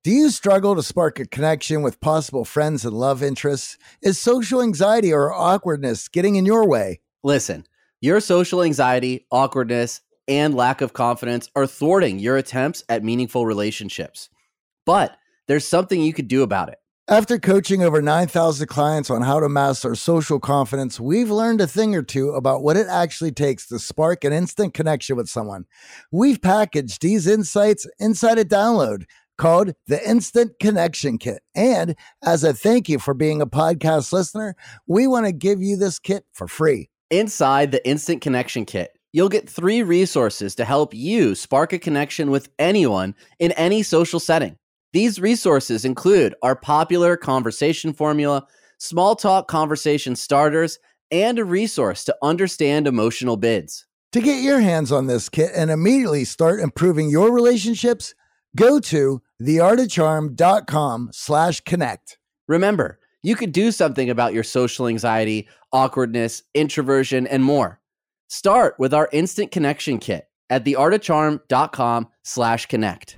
Do you struggle to spark a connection with possible friends and love interests? Is social anxiety or awkwardness getting in your way? Listen, your social anxiety, awkwardness, and lack of confidence are thwarting your attempts at meaningful relationships. But there's something you could do about it. After coaching over 9,000 clients on how to master social confidence, we've learned a thing or two about what it actually takes to spark an instant connection with someone. We've packaged these insights inside a download called the Instant Connection Kit. And as a thank you for being a podcast listener, we want to give you this kit for free. Inside the Instant Connection Kit, you'll get 3 resources to help you spark a connection with anyone in any social setting. These resources include our popular conversation formula, small talk conversation starters, and a resource to understand emotional bids. To get your hands on this kit and immediately start improving your relationships, go to theartofcharm.com/connect. Remember, you could do something about your social anxiety, awkwardness, introversion, and more. Start with our Instant Connection Kit at theartofcharm.com/connect.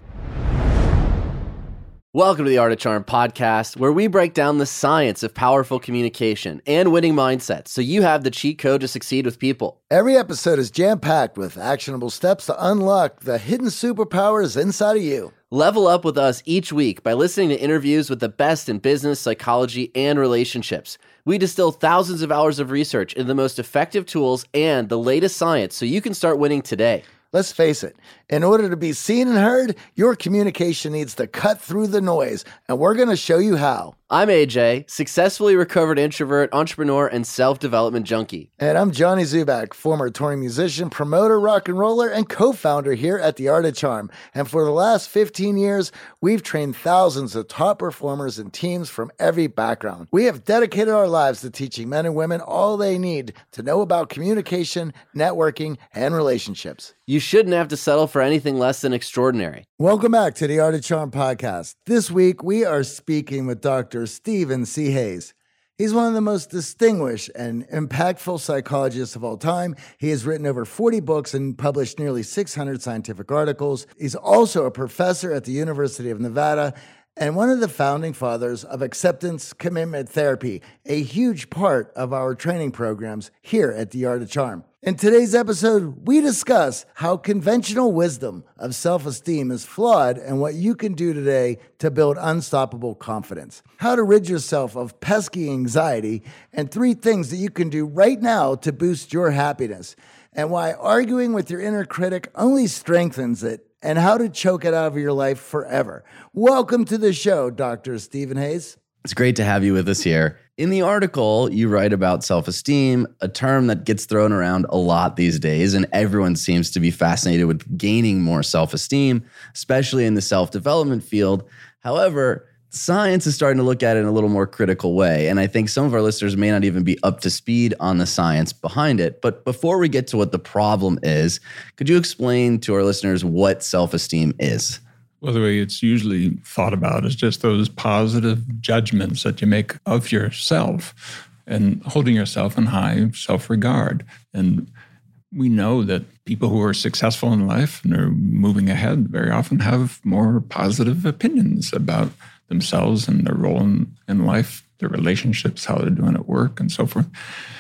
Welcome to the Art of Charm podcast, where we break down the science of powerful communication and winning mindsets so you have the cheat code to succeed with people. Every episode is jam-packed with actionable steps to unlock the hidden superpowers inside of you. Level up with us each week by listening to interviews with the best in business, psychology, and relationships. We distill thousands of hours of research into the most effective tools and the latest science so you can start winning today. Let's face it, in order to be seen and heard, your communication needs to cut through the noise, and we're going to show you how. I'm AJ, successfully recovered introvert, entrepreneur, and self-development junkie. And I'm Johnny Zubak, former touring musician, promoter, rock and roller, and co-founder here at The Art of Charm. And for the last 15 years, we've trained thousands of top performers and teams from every background. We have dedicated our lives to teaching men and women all they need to know about communication, networking, and relationships. You shouldn't have to settle for anything less than extraordinary. Welcome back to the Art of Charm podcast. This week, we are speaking with Dr. Stephen C. Hayes. He's one of the most distinguished and impactful psychologists of all time. He has written over 40 books and published nearly 600 scientific articles. He's also a professor at the University of Nevada and one of the founding fathers of acceptance commitment therapy, a huge part of our training programs here at The Art of Charm. In today's episode, we discuss how conventional wisdom of self-esteem is flawed and what you can do today to build unstoppable confidence, how to rid yourself of pesky anxiety, and 3 things that you can do right now to boost your happiness, and why arguing with your inner critic only strengthens it, and how to choke it out of your life forever. Welcome to the show, Dr. Stephen Hayes. It's great to have you with us here. In the article, you write about self-esteem, a term that gets thrown around a lot these days, and everyone seems to be fascinated with gaining more self-esteem, especially in the self-development field. However, science is starting to look at it in a little more critical way, and I think some of our listeners may not even be up to speed on the science behind it. But before we get to what the problem is, could you explain to our listeners what self-esteem is? Well, the way it's usually thought about is just those positive judgments that you make of yourself and holding yourself in high self-regard. And we know that people who are successful in life and are moving ahead very often have more positive opinions about themselves and their role in life, their relationships, how they're doing at work, and so forth.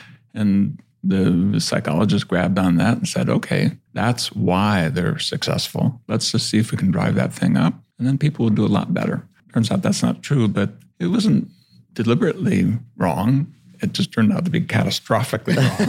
And the psychologist grabbed on that and said, okay, that's why they're successful. Let's just see if we can drive that thing up, and then people will do a lot better. Turns out that's not true, but it wasn't deliberately wrong. It just turned out to be catastrophically wrong.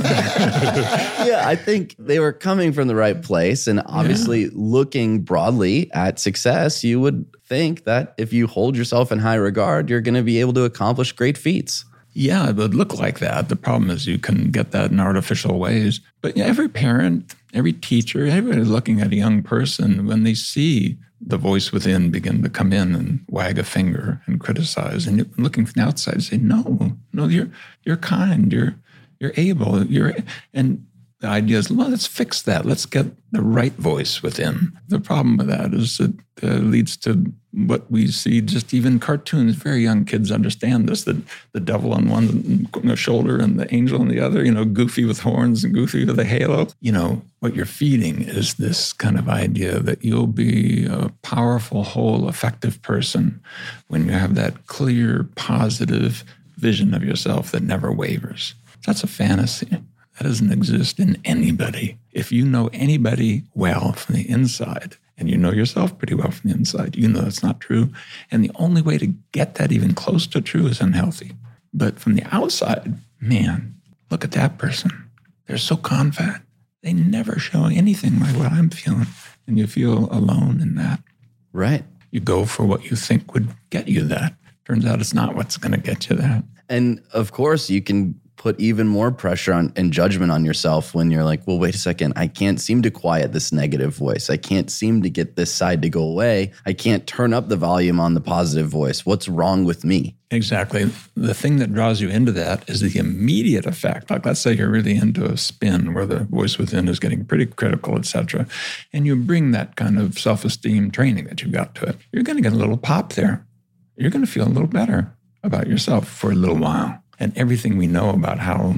Yeah, I think they were coming from the right place. And obviously, looking broadly at success, you would think that if you hold yourself in high regard, you're going to be able to accomplish great feats. Yeah, it would look like that. The problem is you can get that in artificial ways. But yeah, every parent, every teacher, everybody looking at a young person, when they see the voice within begin to come in and wag a finger and criticize, and you're looking from the outside, say, no, you're kind, you're able, and the idea is, well, let's fix that. Let's get the right voice within. The problem with that is that leads to what we see just even cartoons. Very young kids understand this, that the devil on one shoulder and the angel on the other, Goofy with horns and Goofy with a halo. What you're feeding is this kind of idea that you'll be a powerful, whole, effective person when you have that clear, positive vision of yourself that never wavers. That's a fantasy. That doesn't exist in anybody. If you know anybody well from the inside, and you know yourself pretty well from the inside, you know that's not true. And the only way to get that even close to true is unhealthy. But from the outside, man, look at that person. They're so confident. They never show anything like what I'm feeling. And you feel alone in that. Right. You go for what you think would get you that. Turns out it's not what's going to get you that. And of course, you can put even more pressure on and judgment on yourself when you're like, well, wait a second, I can't seem to quiet this negative voice. I can't seem to get this side to go away. I can't turn up the volume on the positive voice. What's wrong with me? Exactly. The thing that draws you into that is the immediate effect. Like, let's say you're really into a spin where the voice within is getting pretty critical, et cetera, and you bring that kind of self-esteem training that you've got to it. You're going to get a little pop there. You're going to feel a little better about yourself for a little while. And everything we know about how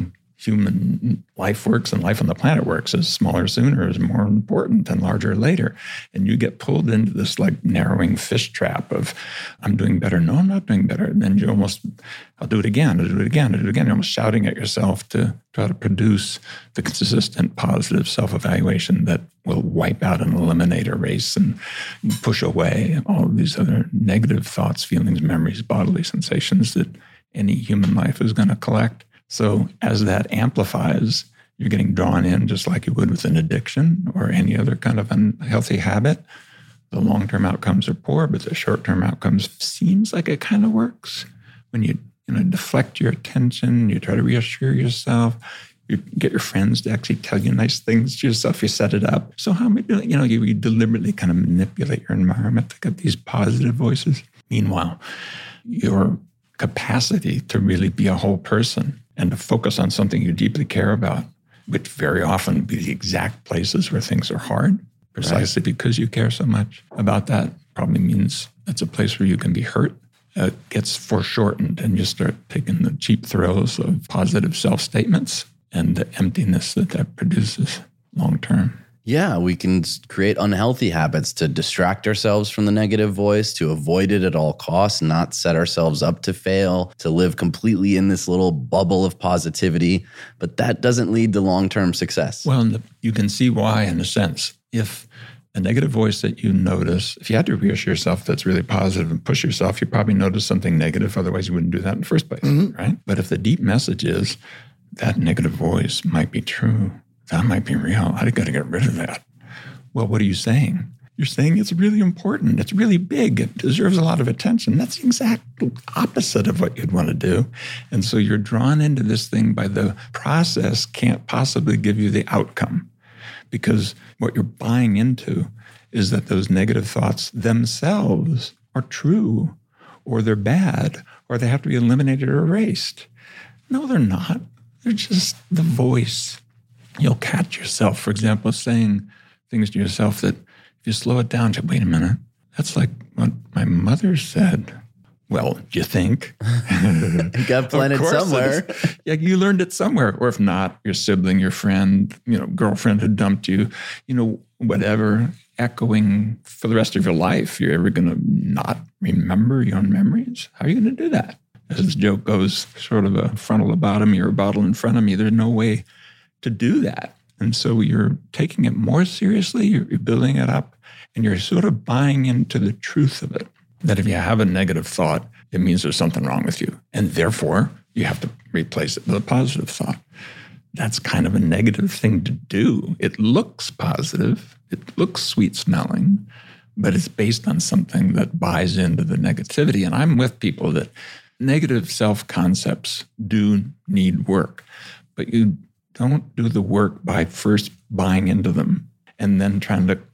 human life works and life on the planet works is smaller sooner is more important than larger later. And you get pulled into this like narrowing fish trap of, I'm doing better. No, I'm not doing better. And then you almost, I'll do it again, I'll do it again, I'll do it again. You're almost shouting at yourself to try to produce the consistent positive self-evaluation that will wipe out and eliminate, erase, and push away all of these other negative thoughts, feelings, memories, bodily sensations that any human life is going to collect. So as that amplifies, you're getting drawn in just like you would with an addiction or any other kind of unhealthy habit. The long-term outcomes are poor, but the short-term outcomes seems like it kind of works. When you deflect your attention, you try to reassure yourself, you get your friends to actually tell you nice things to yourself, you set it up. So how am I doing? You deliberately kind of manipulate your environment to get these positive voices. Meanwhile, your capacity to really be a whole person and to focus on something you deeply care about, which very often be the exact places where things are hard, precisely because you care so much about that, probably means it's a place where you can be hurt. It gets foreshortened and you start taking the cheap thrills of positive self-statements and the emptiness that produces long-term. Yeah, we can create unhealthy habits to distract ourselves from the negative voice, to avoid it at all costs, not set ourselves up to fail, to live completely in this little bubble of positivity. But that doesn't lead to long-term success. Well, you can see why, in a sense. If a negative voice that you notice, if you had to reassure yourself that's really positive and push yourself, you probably notice something negative. Otherwise, you wouldn't do that in the first place, right? But if the deep message is that negative voice might be true, that might be real, I got to get rid of that. Well, what are you saying? You're saying it's really important. It's really big. It deserves a lot of attention. That's the exact opposite of what you'd want to do. And so you're drawn into this thing by the process can't possibly give you the outcome, because what you're buying into is that those negative thoughts themselves are true, or they're bad, or they have to be eliminated or erased. No, they're not. They're just the voice. You'll catch yourself, for example, saying things to yourself that if you slow it down, you say, wait a minute, that's like what my mother said. Well, do you think? You got planted somewhere. Yeah, you learned it somewhere. Or if not, your sibling, your friend, girlfriend who dumped you, whatever, echoing for the rest of your life. You're ever going to not remember your own memories? How are you going to do that? As this joke goes, sort of a frontal lobotomy or a bottle in front of me, there's no way to do that. And so you're taking it more seriously, you're building it up, and you're sort of buying into the truth of it. That if you have a negative thought, it means there's something wrong with you. And therefore, you have to replace it with a positive thought. That's kind of a negative thing to do. It looks positive, it looks sweet-smelling, but it's based on something that buys into the negativity. And I'm with people that negative self-concepts do need work, but you don't do the work by first buying into them and then trying to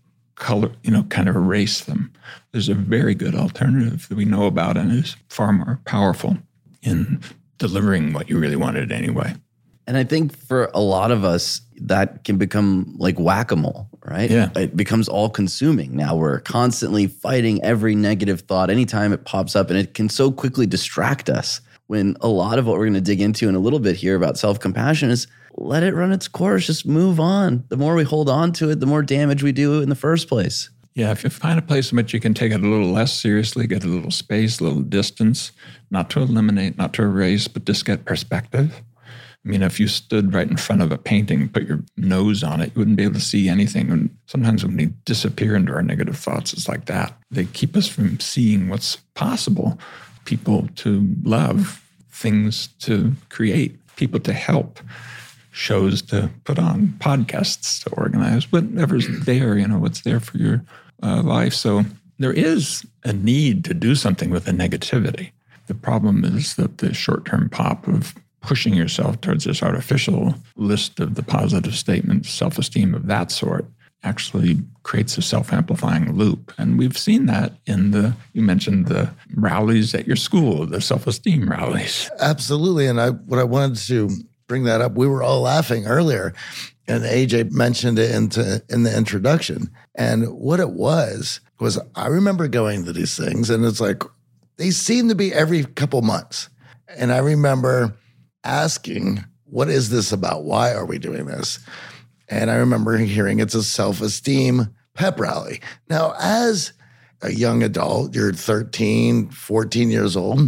kind of erase them. There's a very good alternative that we know about and is far more powerful in delivering what you really wanted anyway. And I think for a lot of us, that can become like whack-a-mole, right? Yeah. It becomes all-consuming. Now we're constantly fighting every negative thought anytime it pops up, and it can so quickly distract us. When a lot of what we're going to dig into in a little bit here about self-compassion is let it run its course, just move on. The more we hold on to it, the more damage we do in the first place. Yeah, if you find a place in which you can take it a little less seriously, get a little space, a little distance, not to eliminate, not to erase, but just get perspective. I mean, if you stood right in front of a painting, put your nose on it, you wouldn't be able to see anything. And sometimes when we disappear into our negative thoughts, it's like that. They keep us from seeing what's possible. People to love, things to create, people to help, shows to put on, podcasts to organize, whatever's there, what's there for your life. So there is a need to do something with the negativity. The problem is that the short-term pop of pushing yourself towards this artificial list of the positive statements, self-esteem of that sort, actually creates a self-amplifying loop. And we've seen that in you mentioned the rallies at your school, the self-esteem rallies. Absolutely. And what I wanted to bring that up, we were all laughing earlier, and AJ mentioned it in the introduction. And what it was I remember going to these things, and it's like, they seem to be every couple months. And I remember asking, what is this about? Why are we doing this? And I remember hearing it's a self-esteem pep rally. Now, as a young adult, you're 13, 14 years old.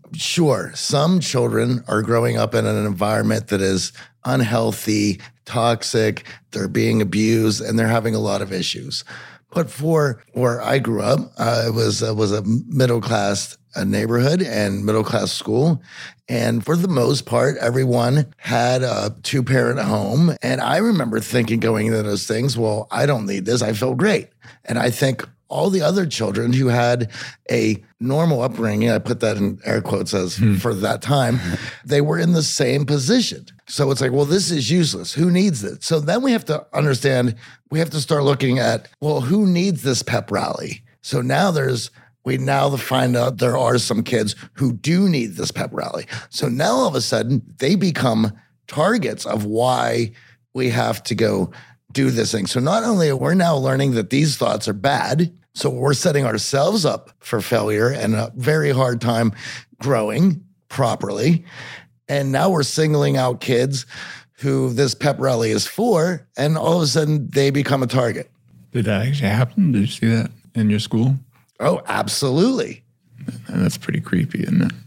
Sure, some children are growing up in an environment that is unhealthy, toxic, they're being abused, and they're having a lot of issues. But for where I grew up, it was a middle-class neighborhood and middle-class school. And for the most part, everyone had a two-parent home. And I remember thinking going into those things, well, I don't need this. I feel great. And I think all the other children who had a normal upbringing, I put that in air quotes as for that time, they were in the same position. So it's like, well, this is useless. Who needs it? So then we have to understand, we have to start looking at, well, who needs this pep rally? So now we find out there are some kids who do need this pep rally. So now all of a sudden they become targets of why we have to go do this thing. So not only are we now learning that these thoughts are bad, so we're setting ourselves up for failure and a very hard time growing properly. And now we're singling out kids who this pep rally is for, and all of a sudden they become a target. Did that actually happen? Did you see that in your school? Oh, absolutely. And that's pretty creepy, isn't it?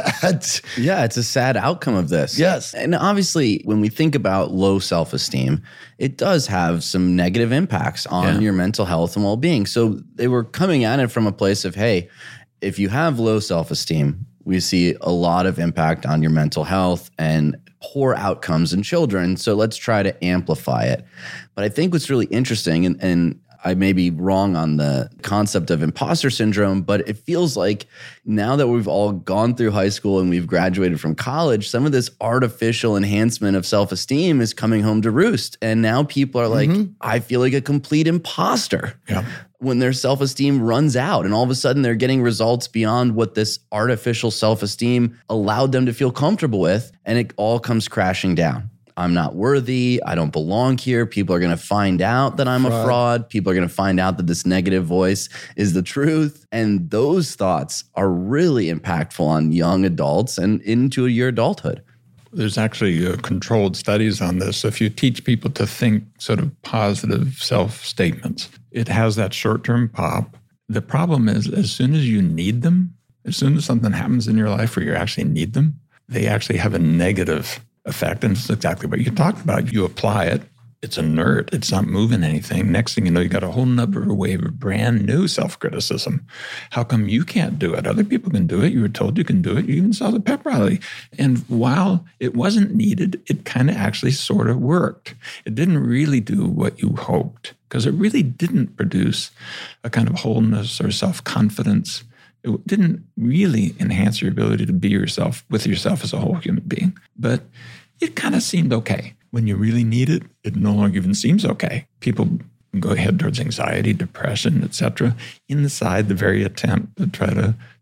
Yeah, it's a sad outcome of this. Yes. And obviously, when we think about low self-esteem, it does have some negative impacts on your mental health and well-being. So they were coming at it from a place of, hey, if you have low self-esteem, we see a lot of impact on your mental health and poor outcomes in children. So let's try to amplify it. But I think what's really interesting, and I may be wrong on the concept of imposter syndrome, but it feels like now that we've all gone through high school and we've graduated from college, some of this artificial enhancement of self-esteem is coming home to roost. And now people are like, I feel like a complete imposter when their self-esteem runs out. And all of a sudden they're getting results beyond what this artificial self-esteem allowed them to feel comfortable with. And it all comes crashing down. I'm not worthy. I don't belong here. People are going to find out that I'm a fraud. People are going to find out that this negative voice is the truth. And those thoughts are really impactful on young adults and into your adulthood. There's actually controlled studies on this. If you teach people to think sort of positive self-statements, it has that short-term pop. The problem is as soon as you need them, as soon as something happens in your life where you actually need them, they actually have a negative effect. And it's exactly what you talked about. You apply it. It's inert. It's not moving anything. Next thing you know, you got a whole nother wave of brand new self-criticism. How come you can't do it? Other people can do it. You were told you can do it. You even saw the pep rally. And while it wasn't needed, it kind of actually sort of worked. It didn't really do what you hoped because it really didn't produce a kind of wholeness or self-confidence. It didn't really enhance your ability to be yourself with yourself as a whole human being. But it kind of seemed okay. When you really need it, it no longer even seems okay. People go ahead towards anxiety, depression, etc., inside the very attempt to try to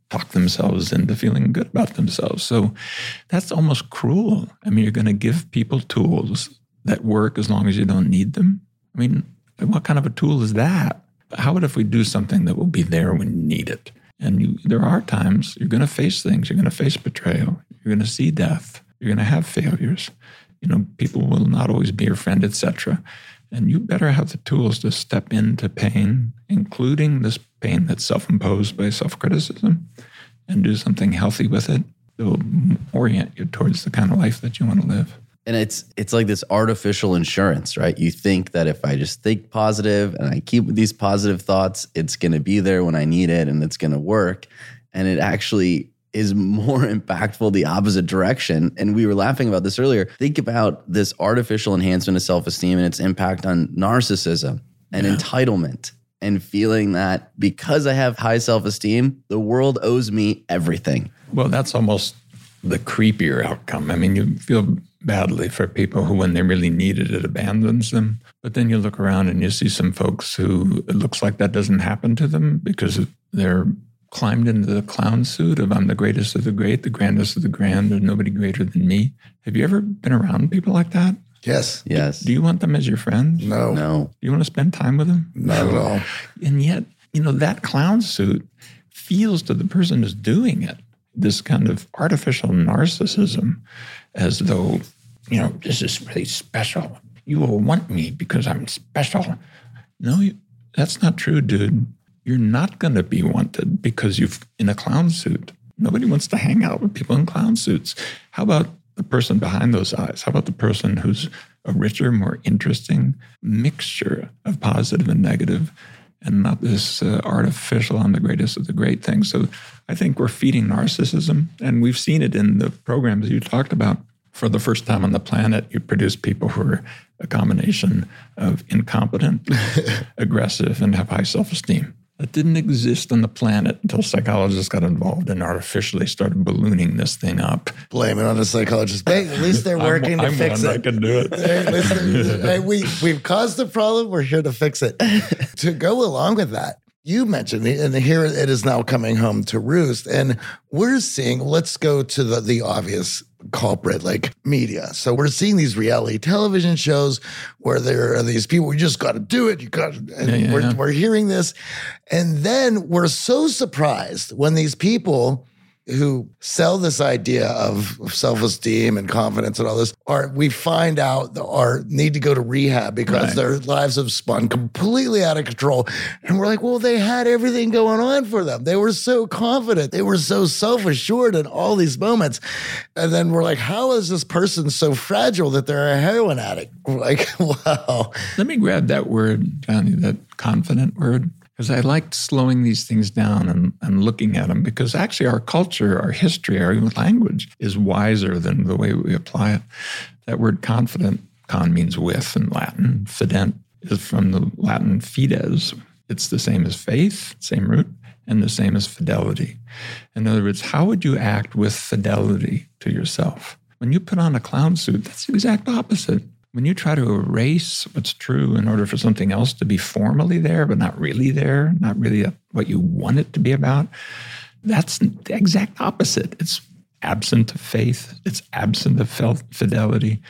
talk themselves into feeling good about themselves. So that's almost cruel. I mean, you're going to give people tools that work as long as you don't need them. I mean, what kind of a tool is that? How about if we do something that will be there when you need it? And there are times you're going to face things. You're going to face betrayal. You're going to see death. You're going to have failures. People will not always be your friend, etc. And you better have the tools to step into pain, including this pain that's self-imposed by self-criticism, and do something healthy with it that will orient you towards the kind of life that you want to live. And it's like this artificial insurance, right? You think that if I just think positive and I keep these positive thoughts, it's going to be there when I need it and it's going to work. And it actually is more impactful the opposite direction. And we were laughing about this earlier. Think about this artificial enhancement of self-esteem and its impact on narcissism and entitlement and feeling that because I have high self-esteem, the world owes me everything. Well, that's almost the creepier outcome. I mean, you feel badly for people who, when they really need it, it abandons them. But then you look around and you see some folks who it looks like that doesn't happen to them because they're climbed into the clown suit of I'm the greatest of the great, the grandest of the grand, there's nobody greater than me. Have you ever been around people like that? Yes. Do you want them as your friends? No. No. Do you want to spend time with them? Not at all. And yet, that clown suit feels to the person who's doing it this kind of artificial narcissism as though, this is really special. You will want me because I'm special. No, that's not true, dude. You're not going to be wanted because you're in a clown suit. Nobody wants to hang out with people in clown suits. How about the person behind those eyes? How about the person who's a richer, more interesting mixture of positive and negative, and not this artificial, I'm the greatest of the great thing? So I think we're feeding narcissism, and we've seen it in the programs you talked about. For the first time on the planet, you produce people who are a combination of incompetent, aggressive, and have high self-esteem. That didn't exist on the planet until psychologists got involved and artificially started ballooning this thing up. Blame it on the psychologists. Hey, at least they're working to fix it. I can do it. Hey, we've caused the problem. We're here to fix it. To go along with that, you mentioned, and here it is now coming home to roost, and we're seeing, let's go to the obvious culprit, like media. So we're seeing these reality television shows where there are these people, you just got to do it. You got to, and we're hearing this. And then we're so surprised when these people who sell this idea of self-esteem and confidence and all this, we find out need to go to rehab because their lives have spun completely out of control. And we're like, well, they had everything going on for them. They were so confident. They were so self-assured in all these moments. And then we're like, how is this person so fragile that they're a heroin addict? We're like, wow. Let me grab that word, Johnny, that confident word. Because I liked slowing these things down and looking at them, because actually our culture, our history, our language is wiser than the way we apply it. That word confident, con means with in Latin. Fident is from the Latin fides. It's the same as faith, same root, and the same as fidelity. In other words, how would you act with fidelity to yourself? When you put on a clown suit, that's the exact opposite. When you try to erase what's true in order for something else to be formally there, but not really there, not really what you want it to be about, that's the exact opposite. It's absent of faith. It's absent of fidelity.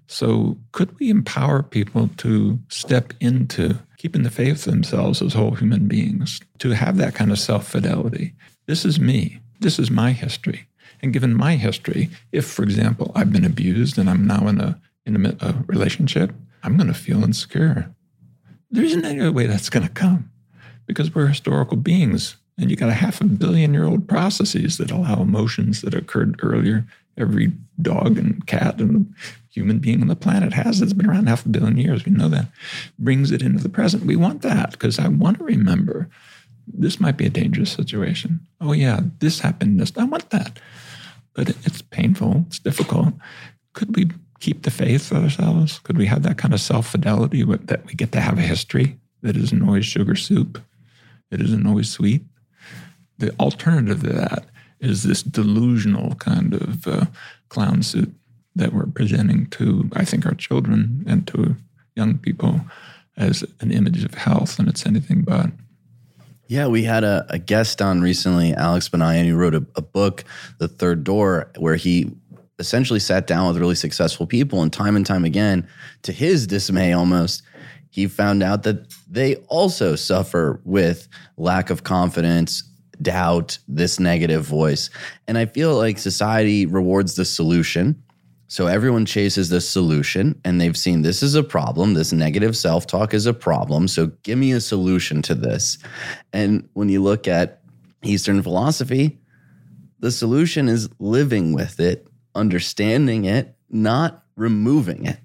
So could we empower people to step into keeping the faith themselves as whole human beings, to have that kind of self-fidelity? This is me. This is my history. And given my history, if, for example, I've been abused and I'm now in a relationship, I'm going to feel insecure. There isn't any other way that's going to come, because we're historical beings, and you got 500 million-year-old processes that allow emotions that occurred earlier. Every dog and cat and human being on the planet has. It's been around 500 million years. We know that. Brings it into the present. We want that because I want to remember this might be a dangerous situation. Oh yeah, this happened. I want that. But it's painful. It's difficult. Could we keep the faith of ourselves? Could we have that kind of self-fidelity that we get to have a history that isn't always sugar soup, that isn't always sweet? The alternative to that is this delusional kind of clown suit that we're presenting to, I think, our children and to young people as an image of health, and it's anything but. Yeah, we had a guest on recently, Alex Benayan, who wrote a book, The Third Door, where he essentially sat down with really successful people, and time again, to his dismay almost, he found out that they also suffer with lack of confidence, doubt, this negative voice. And I feel like society rewards the solution. So everyone chases this solution, and they've seen this is a problem. This negative self-talk is a problem. So give me a solution to this. And when you look at Eastern philosophy, the solution is living with it, understanding it, not removing it.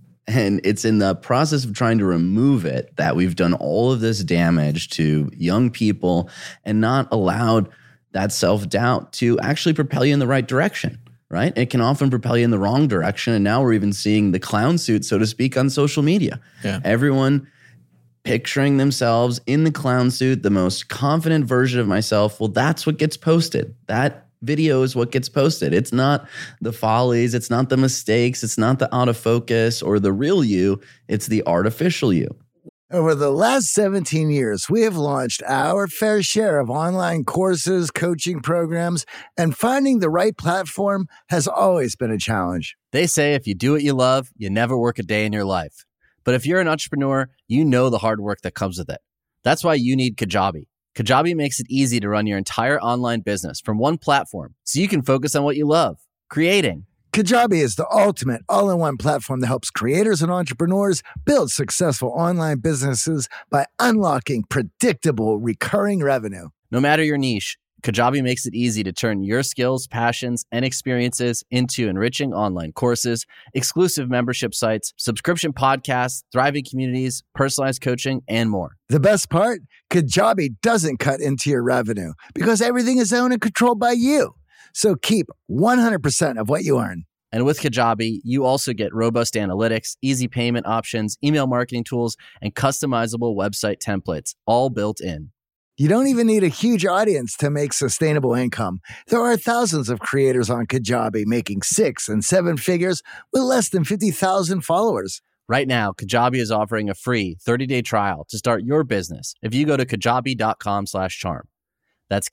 And it's in the process of trying to remove it that we've done all of this damage to young people and not allowed that self-doubt to actually propel you in the right direction. Right? It can often propel you in the wrong direction. And now we're even seeing the clown suit, so to speak, on social media. Yeah. Everyone picturing themselves in the clown suit, the most confident version of myself. Well, that's what gets posted. That video is what gets posted. It's not the follies. It's not the mistakes. It's not the out of focus or the real you. It's the artificial you. Over the last 17 years, we have launched our fair share of online courses, coaching programs, and finding the right platform has always been a challenge. They say if you do what you love, you never work a day in your life. But if you're an entrepreneur, you know the hard work that comes with it. That's why you need Kajabi. Kajabi makes it easy to run your entire online business from one platform so you can focus on what you love, creating. Kajabi is the ultimate all-in-one platform that helps creators and entrepreneurs build successful online businesses by unlocking predictable, recurring revenue. No matter your niche, Kajabi makes it easy to turn your skills, passions, and experiences into enriching online courses, exclusive membership sites, subscription podcasts, thriving communities, personalized coaching, and more. The best part? Kajabi doesn't cut into your revenue because everything is owned and controlled by you. So keep 100% of what you earn. And with Kajabi, you also get robust analytics, easy payment options, email marketing tools, and customizable website templates, all built in. You don't even need a huge audience to make sustainable income. There are thousands of creators on Kajabi making 6 and 7 figures with less than 50,000 followers. Right now, Kajabi is offering a free 30-day trial to start your business if you go to kajabi.com/charm. That's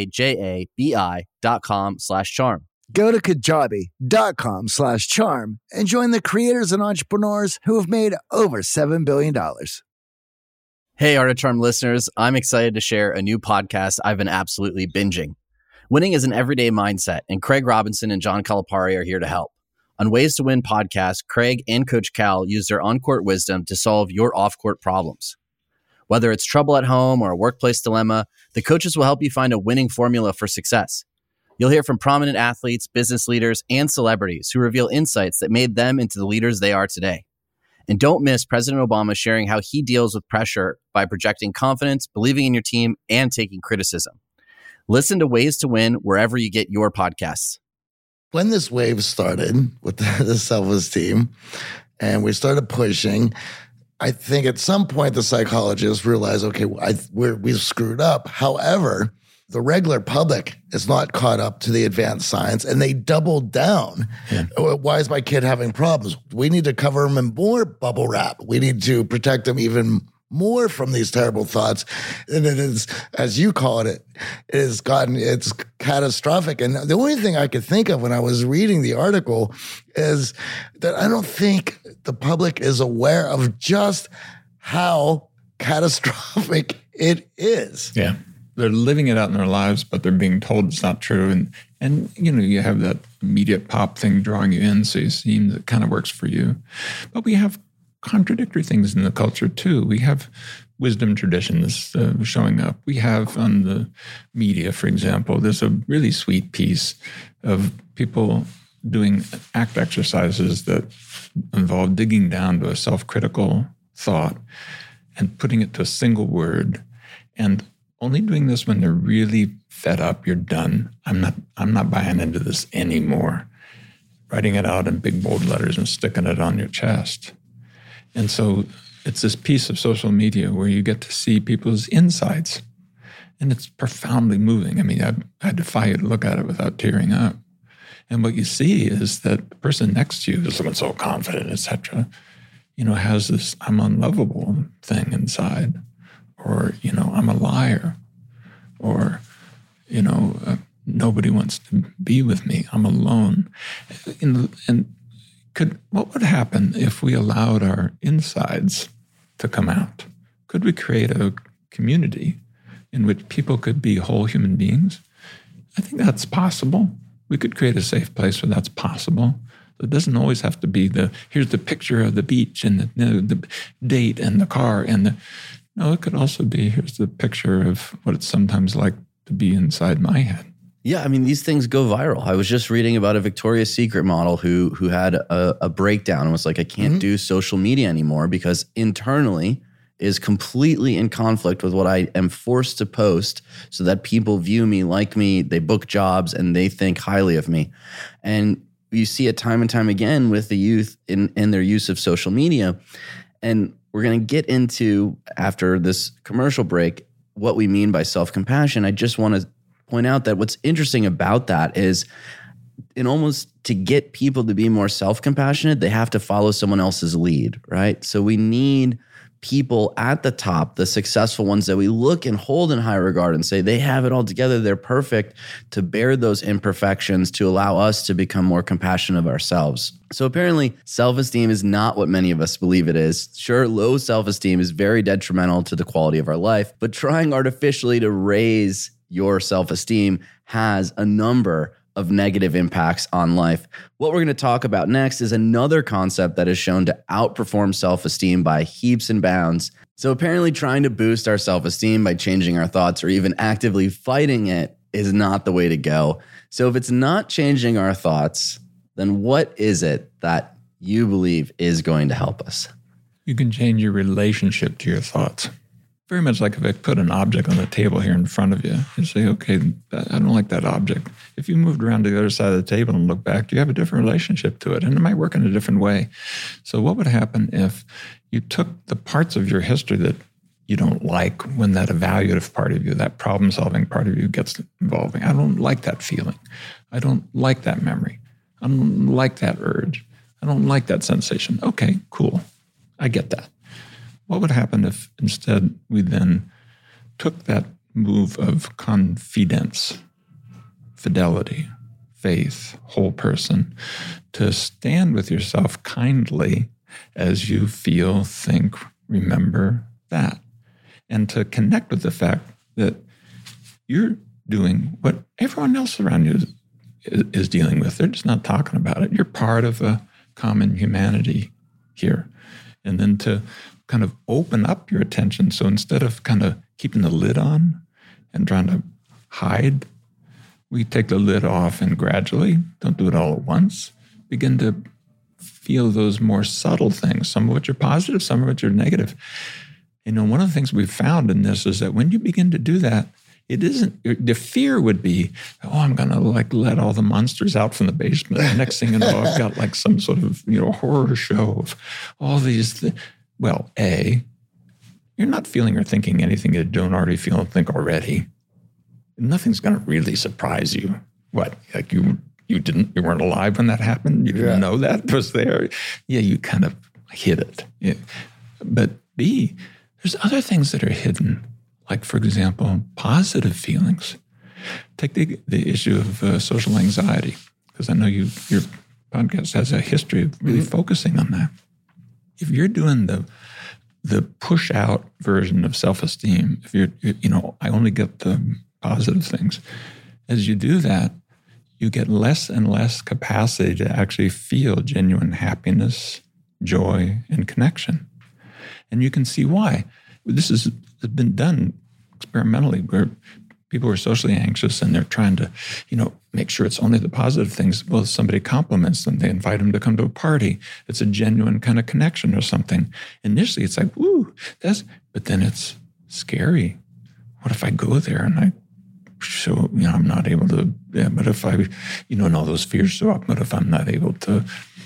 KAJABI.com/charm. Go to kajabi.com/charm and join the creators and entrepreneurs who have made over $7 billion. Hey, Art of Charm listeners, I'm excited to share a new podcast I've been absolutely binging. Winning is an everyday mindset, and Craig Robinson and John Calipari are here to help. On Ways to Win podcast, Craig and Coach Cal use their on-court wisdom to solve your off-court problems. Whether it's trouble at home or a workplace dilemma, the coaches will help you find a winning formula for success. You'll hear from prominent athletes, business leaders, and celebrities who reveal insights that made them into the leaders they are today. And don't miss President Obama sharing how he deals with pressure by projecting confidence, believing in your team, and taking criticism. Listen to Ways to Win wherever you get your podcasts. When this wave started with the self-esteem and we started pushing, I think at some point the psychologists realized, okay, we've screwed up. However, the regular public is not caught up to the advanced science, and they doubled down. Yeah. Why is my kid having problems? We need to cover him in more bubble wrap. We need to protect him even more from these terrible thoughts. And it is, as you call it, it's catastrophic. And the only thing I could think of when I was reading the article is that I don't think the public is aware of just how catastrophic it is. Yeah. They're living it out in their lives, but they're being told it's not true. And you know, you have that immediate pop thing drawing you in, so you seem that kind of works for you. But we have contradictory things in the culture too. We have wisdom traditions showing up. We have on the media, for example, there's a really sweet piece of people doing ACT exercises that involve digging down to a self-critical thought and putting it to a single word, and only doing this when they're really fed up. You're done. I'm not buying into this anymore. Writing it out in big bold letters and sticking it on your chest. And so it's this piece of social media where you get to see people's insides, and it's profoundly moving. I mean, I defy you to look at it without tearing up. And what you see is that the person next to you is looking so confident, et cetera, has this I'm unlovable thing inside. or, I'm a liar, or, nobody wants to be with me. I'm alone. And what would happen if we allowed our insides to come out? Could we create a community in which people could be whole human beings? I think that's possible. We could create a safe place where that's possible. It doesn't always have to be here's the picture of the beach and the date and the car. No, it could also be, here's the picture of what it's sometimes like to be inside my head. Yeah, I mean, these things go viral. I was just reading about a Victoria's Secret model who had a breakdown and was like, I can't do social media anymore because internally is completely in conflict with what I am forced to post so that people view me, like me, they book jobs, and they think highly of me. And you see it time and time again with the youth in their use of social media. And we're going to get into, after this commercial break, what we mean by self-compassion. I just want to point out that what's interesting about that is to get people to be more self-compassionate, they have to follow someone else's lead, right? So we need people at the top, the successful ones that we look and hold in high regard and say they have it all together, they're perfect, to bear those imperfections to allow us to become more compassionate of ourselves. So apparently self-esteem is not what many of us believe it is. Sure, low self-esteem is very detrimental to the quality of our life, but trying artificially to raise your self-esteem has a number of negative impacts on life. What we're going to talk about next is another concept that is shown to outperform self-esteem by heaps and bounds. So apparently trying to boost our self-esteem by changing our thoughts or even actively fighting it is not the way to go. So if it's not changing our thoughts, then what is it that you believe is going to help us? You can change your relationship to your thoughts. Very much like if I put an object on the table here in front of you and say, okay, I don't like that object. If you moved around to the other side of the table and look back, you have a different relationship to it, and it might work in a different way. So what would happen if you took the parts of your history that you don't like when that evaluative part of you, that problem-solving part of you gets involving? I don't like that feeling. I don't like that memory. I don't like that urge. I don't like that sensation. Okay, cool. I get that. What would happen if instead we then took that move of confidence, fidelity, faith, whole person, to stand with yourself kindly as you feel, think, remember that, and to connect with the fact that you're doing what everyone else around you is dealing with. They're just not talking about it. You're part of a common humanity here. And then to kind of open up your attention. So instead of kind of keeping the lid on and trying to hide, we take the lid off and gradually, don't do it all at once, begin to feel those more subtle things, some of which are positive, some of which are negative. One of the things we've found in this is that when you begin to do that, it isn't, the fear would be, I'm going to let all the monsters out from the basement. The next thing you know, I've got some sort of, horror show of all these things. Well, A, you're not feeling or thinking anything you don't already feel and think already. Nothing's going to really surprise you. What? Like you weren't alive when that happened? You didn't know that was there? Yeah, you kind of hid it. Yeah. But B, there's other things that are hidden. Like, for example, positive feelings. Take the issue of social anxiety, because I know your podcast has a history of really focusing on that. If you're doing the push out version of self-esteem, if you're, I only get the positive things, as you do that, you get less and less capacity to actually feel genuine happiness, joy, and connection. And you can see why. This has been done experimentally, where people are socially anxious and they're trying to, make sure it's only the positive things. Well, if somebody compliments them, they invite them to come to a party. It's a genuine kind of connection or something. Initially, it's like, woo, but then it's scary. What if I go there and I'm not able to, but if I, and all those fears show up, but if I'm not able to,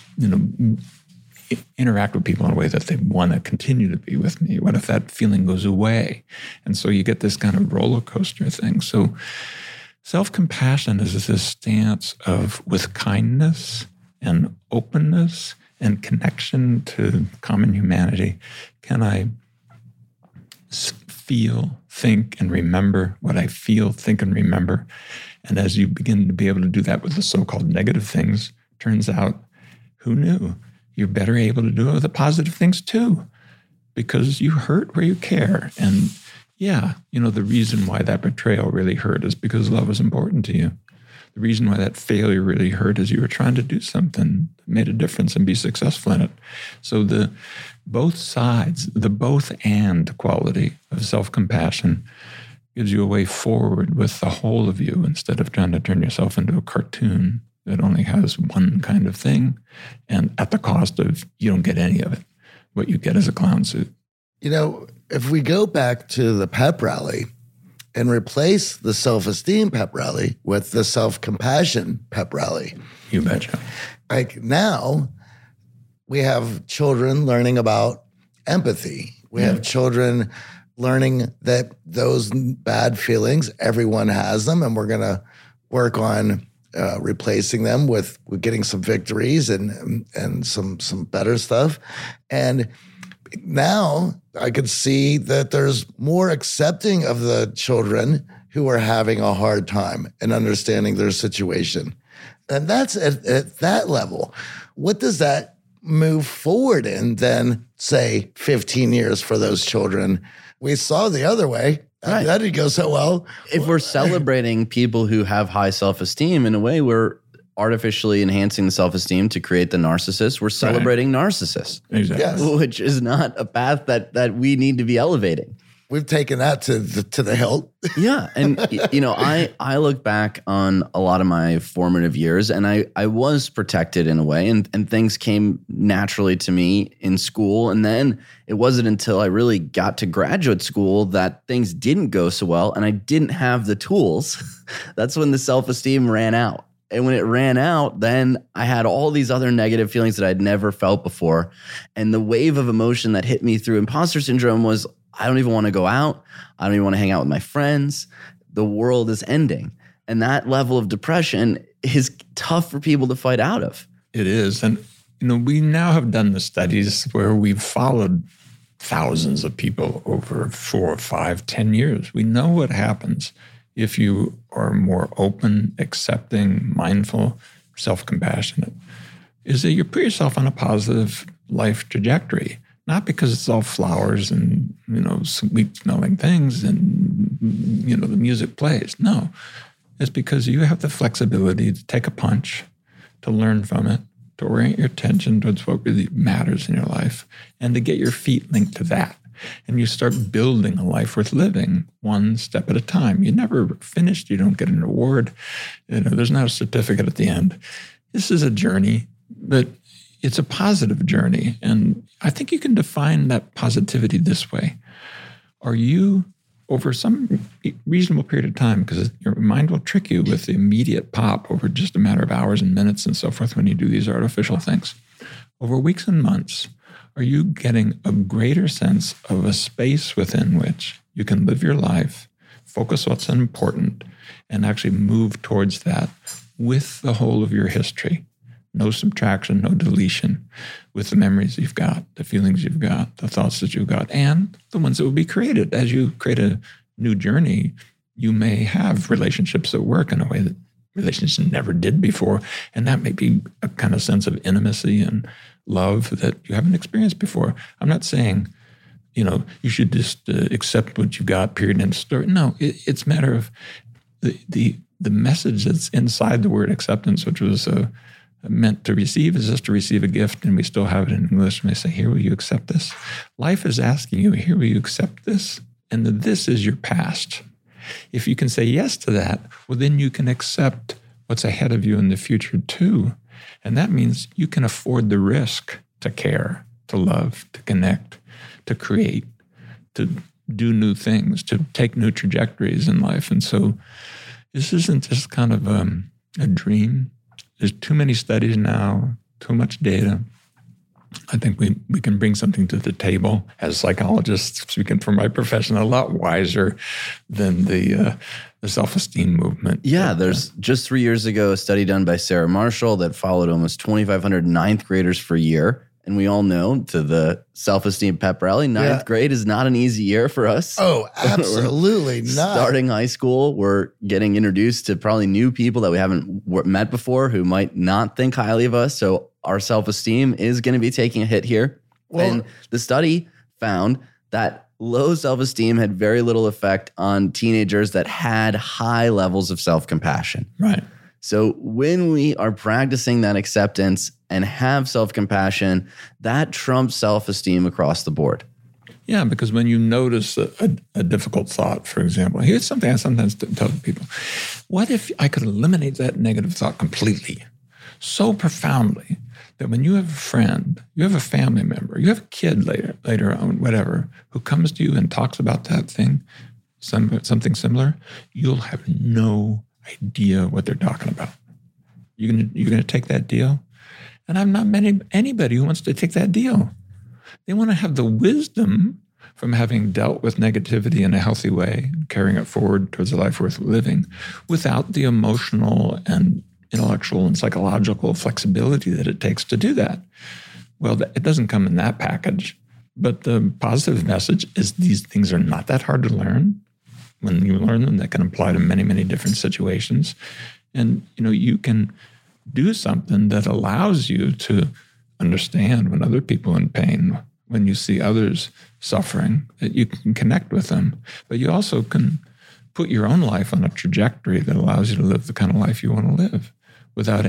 interact with people in a way that they want to continue to be with me? What if that feeling goes away? And so you get this kind of roller coaster thing. So self-compassion is this stance of, with kindness and openness and connection to common humanity, can I feel, think, and remember, what I feel, think, and remember. And as you begin to be able to do that with the so-called negative things, turns out, who knew? You're better able to do it with the positive things too, because you hurt where you care. And yeah, the reason why that betrayal really hurt is because love was important to you. The reason why that failure really hurt is you were trying to do something that made a difference and be successful in it. So the both sides, the both and quality of self-compassion gives you a way forward with the whole of you instead of trying to turn yourself into a cartoon that only has one kind of thing, and at the cost of you don't get any of it. What you get is a clown suit. If we go back to the pep rally and replace the self-esteem pep rally with the self-compassion pep rally. You betcha. Like now, we have children learning about empathy. We have children learning that those bad feelings, everyone has them, and we're going to work on replacing them with getting some victories and some better stuff. And now I could see that there's more accepting of the children who are having a hard time and understanding their situation. And that's at that level. What does that move forward in then, say, 15 years for those children? We saw the other way. Right. That didn't go so well. If we're celebrating people who have high self-esteem, in a way, we're artificially enhancing the self-esteem to create the narcissist. We're celebrating narcissists. Exactly. Yes. Which is not a path that we need to be elevating. We've taken that to the hilt. Yeah. And, I look back on a lot of my formative years, and I was protected in a way, and things came naturally to me in school. And then it wasn't until I really got to graduate school that things didn't go so well, and I didn't have the tools. That's when the self-esteem ran out. And when it ran out, then I had all these other negative feelings that I'd never felt before. And the wave of emotion that hit me through imposter syndrome was, I don't even want to go out. I don't even want to hang out with my friends. The world is ending. And that level of depression is tough for people to fight out of. It is. And, we now have done the studies where we've followed thousands of people over 4, 5, 10 years. We know what happens if you are more open, accepting, mindful, self-compassionate, is that you put yourself on a positive life trajectory. Not because it's all flowers and, sweet-smelling things and, the music plays. No, it's because you have the flexibility to take a punch, to learn from it, to orient your attention towards what really matters in your life, and to get your feet linked to that. And you start building a life worth living one step at a time. You're never finished. You don't get an award. There's not a certificate at the end. This is a journey, but it's a positive journey. And I think you can define that positivity this way. Are you, over some reasonable period of time, because your mind will trick you with the immediate pop over just a matter of hours and minutes and so forth when you do these artificial things, over weeks and months, are you getting a greater sense of a space within which you can live your life, focus what's important, and actually move towards that with the whole of your history? No subtraction, no deletion, with the memories you've got, the feelings you've got, the thoughts that you've got, and the ones that will be created. As you create a new journey, you may have relationships that work in a way that relationships never did before, and that may be a kind of sense of intimacy and love that you haven't experienced before. I'm not saying, you should just accept what you got, period, end of story. No, it's a matter of the message that's inside the word acceptance, which was meant to receive, is just to receive a gift, and we still have it in English, and they say, here, will you accept this? Life is asking you, here, will you accept this? And this is your past. If you can say yes to that, well, then you can accept what's ahead of you in the future too. And that means you can afford the risk to care, to love, to connect, to create, to do new things, to take new trajectories in life. And so this isn't just kind of a dream. There's too many studies now, too much data. I think we can bring something to the table as psychologists, speaking from my profession, a lot wiser than the self-esteem movement. Yeah, there's just 3 years ago a study done by Sarah Marshall that followed almost 2,500 ninth graders for a year And we all know to the self-esteem pep rally, ninth grade is not an easy year for us. Oh, absolutely not. Starting high school, we're getting introduced to probably new people that we haven't met before who might not think highly of us. So our self-esteem is going to be taking a hit here. Well, and the study found that low self-esteem had very little effect on teenagers that had high levels of self-compassion. Right. So when we are practicing that acceptance and have self-compassion, that trumps self-esteem across the board. Yeah, because when you notice a difficult thought, for example, here's something I sometimes tell people. What if I could eliminate that negative thought completely, so profoundly, that when you have a friend, you have a family member, you have a kid later on, whatever, who comes to you and talks about that thing, something similar, you'll have no idea what they're talking about. You're gonna take that deal? And I've not met anybody who wants to take that deal. They want to have the wisdom from having dealt with negativity in a healthy way, carrying it forward towards a life worth living, without the emotional and intellectual and psychological flexibility that it takes to do that. Well, it doesn't come in that package. But the positive message is these things are not that hard to learn. When you learn them, that can apply to many, many different situations. And, you can do something that allows you to understand when other people are in pain, when you see others suffering, that you can connect with them. But you also can put your own life on a trajectory that allows you to live the kind of life you want to live without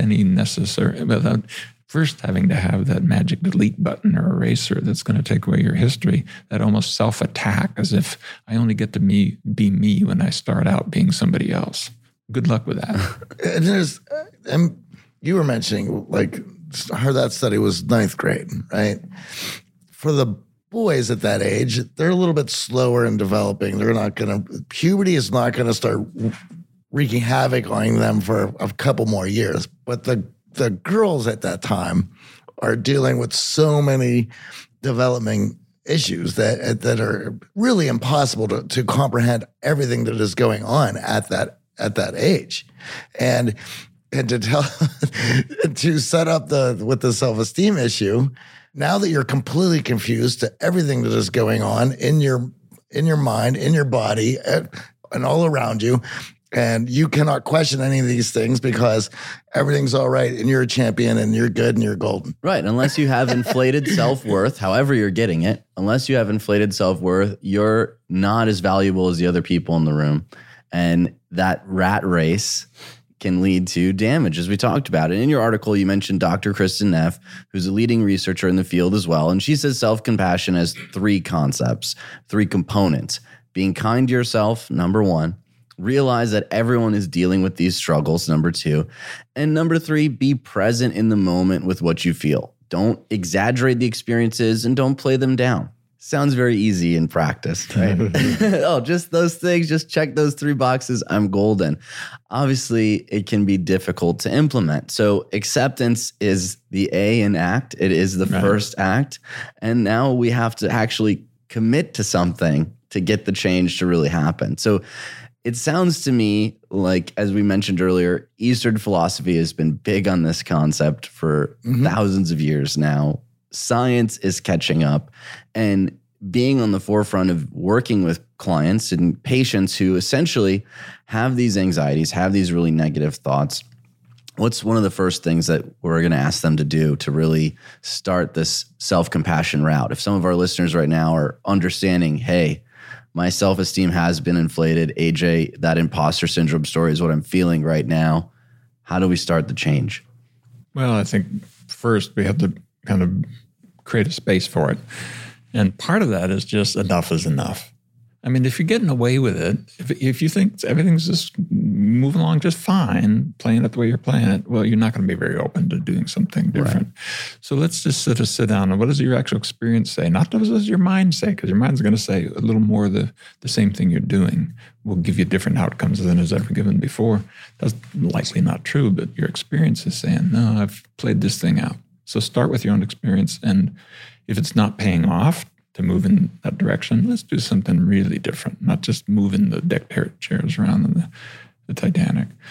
first having to have that magic delete button or eraser that's going to take away your history, that almost self-attack as if I only get to be me when I start out being somebody else. Good luck with that. And you were mentioning, I heard that study was ninth grade, right? For the boys at that age, they're a little bit slower in developing. Puberty is not going to start wreaking havoc on them for a couple more years. But the girls at that time are dealing with so many developing issues that are really impossible to comprehend everything that is going on at that age. And to to set up with the self-esteem issue, now that you're completely confused to everything that is going on in your mind, in your body, and all around you, and you cannot question any of these things because everything's all right and you're a champion and you're good and you're golden. Right. Unless you have inflated self-worth, however you're getting it, unless you have inflated self-worth, you're not as valuable as the other people in the room. And that rat race can lead to damage, as we talked about. And in your article, you mentioned Dr. Kristin Neff, who's a leading researcher in the field as well. And she says self-compassion has 3 concepts, 3 components. Being kind to yourself, number 1. Realize that everyone is dealing with these struggles, number 2. And number 3, be present in the moment with what you feel. Don't exaggerate the experiences and don't play them down. Sounds very easy in practice, right? Oh, just those things, just check those 3 boxes, I'm golden. Obviously, it can be difficult to implement. So acceptance is the A in ACT. It is the first act. And now we have to actually commit to something to get the change to really happen. So it sounds to me like, as we mentioned earlier, Eastern philosophy has been big on this concept for thousands of years now. Science is catching up, and being on the forefront of working with clients and patients who essentially have these anxieties, have these really negative thoughts. What's one of the first things that we're going to ask them to do to really start this self-compassion route? If some of our listeners right now are understanding, hey, my self-esteem has been inflated. AJ, that imposter syndrome story is what I'm feeling right now. How do we start the change? Well, I think first we have to kind of create a space for it. And part of that is just enough is enough. I mean, if you're getting away with it, if you think everything's just moving along just fine, playing it the way you're playing it, well, you're not going to be very open to doing something different. Right. So let's just sit down and what does your actual experience say? Not what does your mind say, because your mind's going to say a little more the same thing you're doing will give you different outcomes than is ever given before. That's likely not true, but your experience is saying, no, I've played this thing out. So start with your own experience, and if it's not paying off to move in that direction, let's do something really different, not just moving the deck chairs around in the Titanic.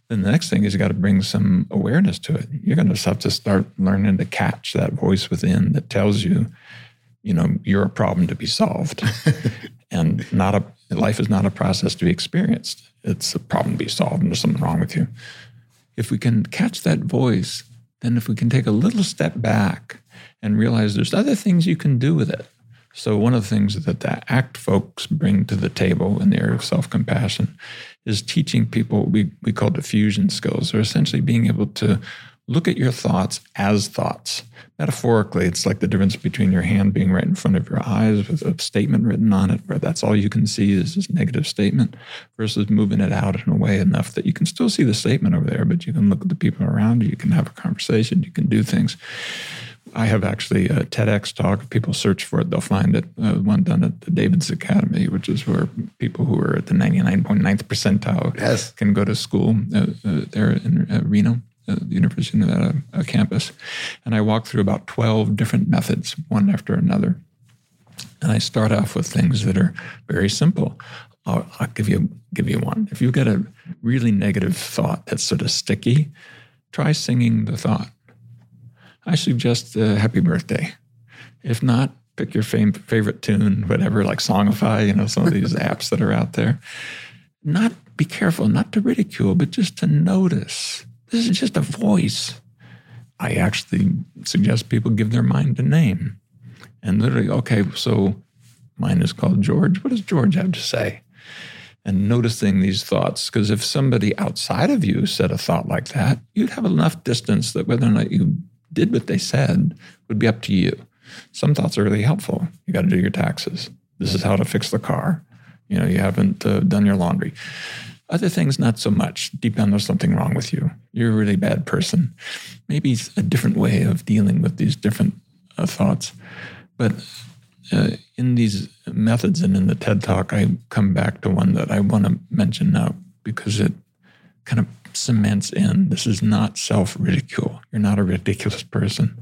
Then the next thing is you got to bring some awareness to it. You're going to have to start learning to catch that voice within that tells you, you're a problem to be solved. And life is not a process to be experienced. It's a problem to be solved, and there's something wrong with you. If we can catch that voice, then if we can take a little step back and realize there's other things you can do with it. So one of the things that the ACT folks bring to the table in the area of self-compassion is teaching people we call diffusion skills, or essentially being able to look at your thoughts as thoughts. Metaphorically, it's like the difference between your hand being right in front of your eyes with a statement written on it, where that's all you can see is this negative statement, versus moving it out in a way enough that you can still see the statement over there, but you can look at the people around you, you can have a conversation, you can do things. I have actually a TEDx talk. If people search for it, they'll find it. One done at the David's Academy, which is where people who are at the 99.9th percentile can go to school there in Reno, the University of Nevada campus. And I walk through about 12 different methods, one after another. And I start off with things that are very simple. I'll give you one. If you've got a really negative thought that's sort of sticky, try singing the thought. I suggest Happy Birthday. If not, pick your favorite tune, whatever, like Songify, some of these apps that are out there. Be careful, not to ridicule, but just to notice. This is just a voice. I actually suggest people give their mind a name. And literally, okay, so mine is called George. What does George have to say? And noticing these thoughts, because if somebody outside of you said a thought like that, you'd have enough distance that whether or not you did what they said would be up to you. Some thoughts are really helpful. You got to do your taxes. This is how to fix the car. You haven't done your laundry. Other things, not so much. Deep down, there's something wrong with you. You're a really bad person. Maybe it's a different way of dealing with these different thoughts. But in these methods and in the TED Talk, I come back to one that I want to mention now because it kind of cements in, this is not self-ridicule. You're not a ridiculous person.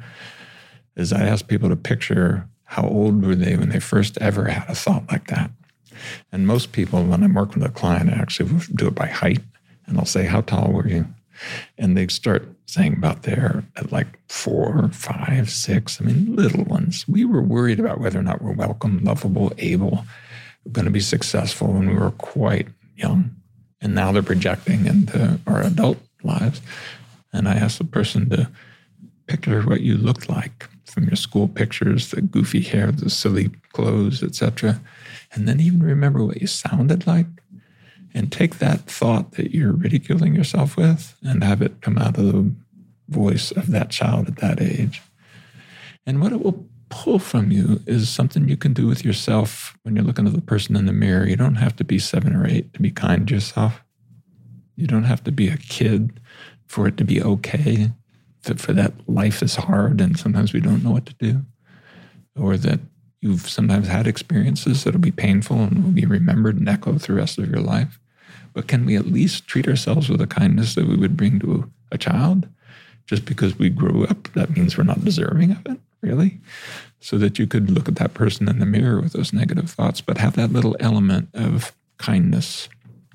As I ask people to picture how old were they when they first ever had a thought like that. And most people, when I'm working with a client, I actually do it by height. And I'll say, how tall were you? And they start saying about there at like 4, 5, 6, little ones. We were worried about whether or not we're welcome, lovable, able, going to be successful when we were quite young. And now they're projecting into our adult lives. And I asked the person to picture what you looked like from your school pictures, the goofy hair, the silly clothes, etc. And then even remember what you sounded like. And take that thought that you're ridiculing yourself with and have it come out of the voice of that child at that age. And what it will pull from you is something you can do with yourself when you're looking at the person in the mirror. You don't have to be 7 or 8 to be kind to yourself. You don't have to be a kid for it to be okay, for that life is hard and sometimes we don't know what to do, or that you've sometimes had experiences that'll be painful and will be remembered and echo through the rest of your life. But can we at least treat ourselves with a kindness that we would bring to a child? Just because we grew up, that means we're not deserving of it, really? So that you could look at that person in the mirror with those negative thoughts, but have that little element of kindness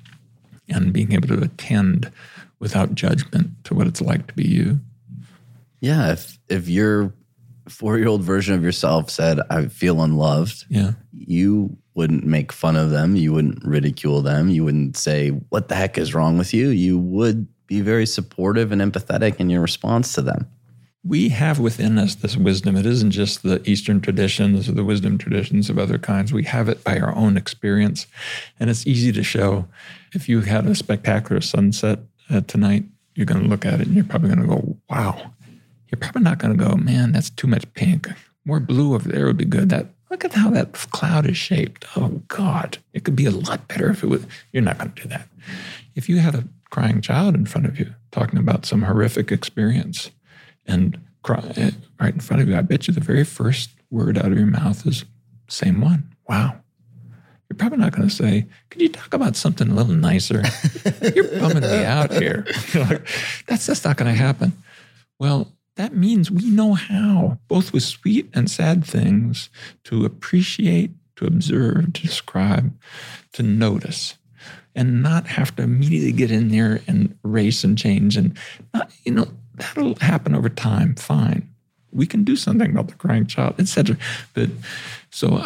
and being able to attend without judgment to what it's like to be you. Yeah, if your 4-year-old version of yourself said, I feel unloved, you wouldn't make fun of them. You wouldn't ridicule them. You wouldn't say, what the heck is wrong with you? You would be very supportive and empathetic in your response to them. We have within us this wisdom. It isn't just the Eastern traditions or the wisdom traditions of other kinds. We have it by our own experience. And it's easy to show. If you had a spectacular sunset tonight, you're going to look at it and you're probably going to go, wow. You're probably not going to go, man, that's too much pink. More blue over there would be good. Look at how that cloud is shaped. Oh, God. It could be a lot better if it was. You're not going to do that. If you had a crying child in front of you talking about some horrific experience and cry right in front of you, I bet you the very first word out of your mouth is same one. Wow. You're probably not going to say, could you talk about something a little nicer? You're bumming me out here. That's not going to happen. Well, that means we know how, both with sweet and sad things, to appreciate, to observe, to describe, to notice. and not have to immediately get in there and race and change. And, that'll happen over time. Fine. We can do something about the crying child, etc. But so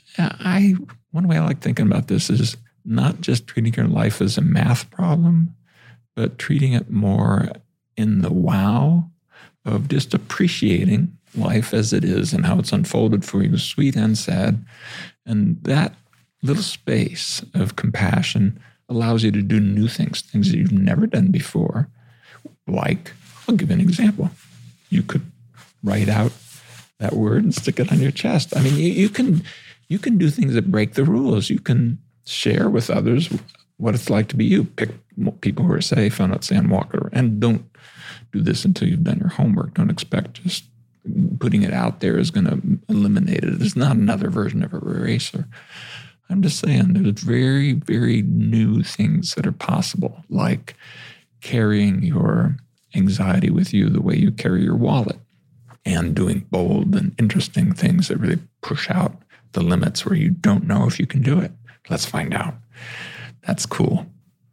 one way I like thinking about this is not just treating your life as a math problem, but treating it more in the wow of just appreciating life as it is and how it's unfolded for you, sweet and sad. And that little space of compassion allows you to do new things that you've never done before. Like, I'll give you an example. You could write out that word and stick it on your chest. I mean, you can do things that break the rules. You can share with others what it's like to be you. Pick people who are safe. I'm not saying walk around. And don't do this until you've done your homework. Don't expect just putting it out there is going to eliminate it. It's not another version of a eraser. I'm just saying there's very, very new things that are possible, like carrying your anxiety with you the way you carry your wallet, and doing bold and interesting things that really push out the limits where you don't know if you can do it. Let's find out. That's cool.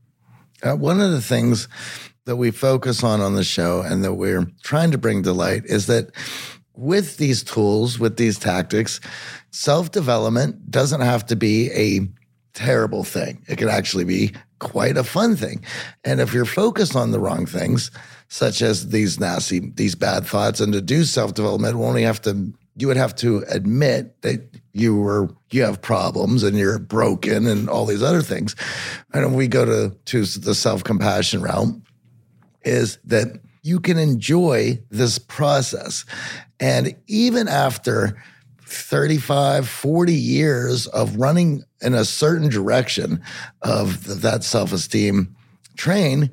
One of the things that we focus on the show and that we're trying to bring to light is that with these tools, with these tactics, self-development doesn't have to be a terrible thing. It can actually be quite a fun thing. And if you're focused on the wrong things, such as these bad thoughts, and to do self-development, you would have to admit that you have problems and you're broken and all these other things. And if we go to the self-compassion realm, is that you can enjoy this process. And even after 35, 40 years of running in a certain direction of that self-esteem train,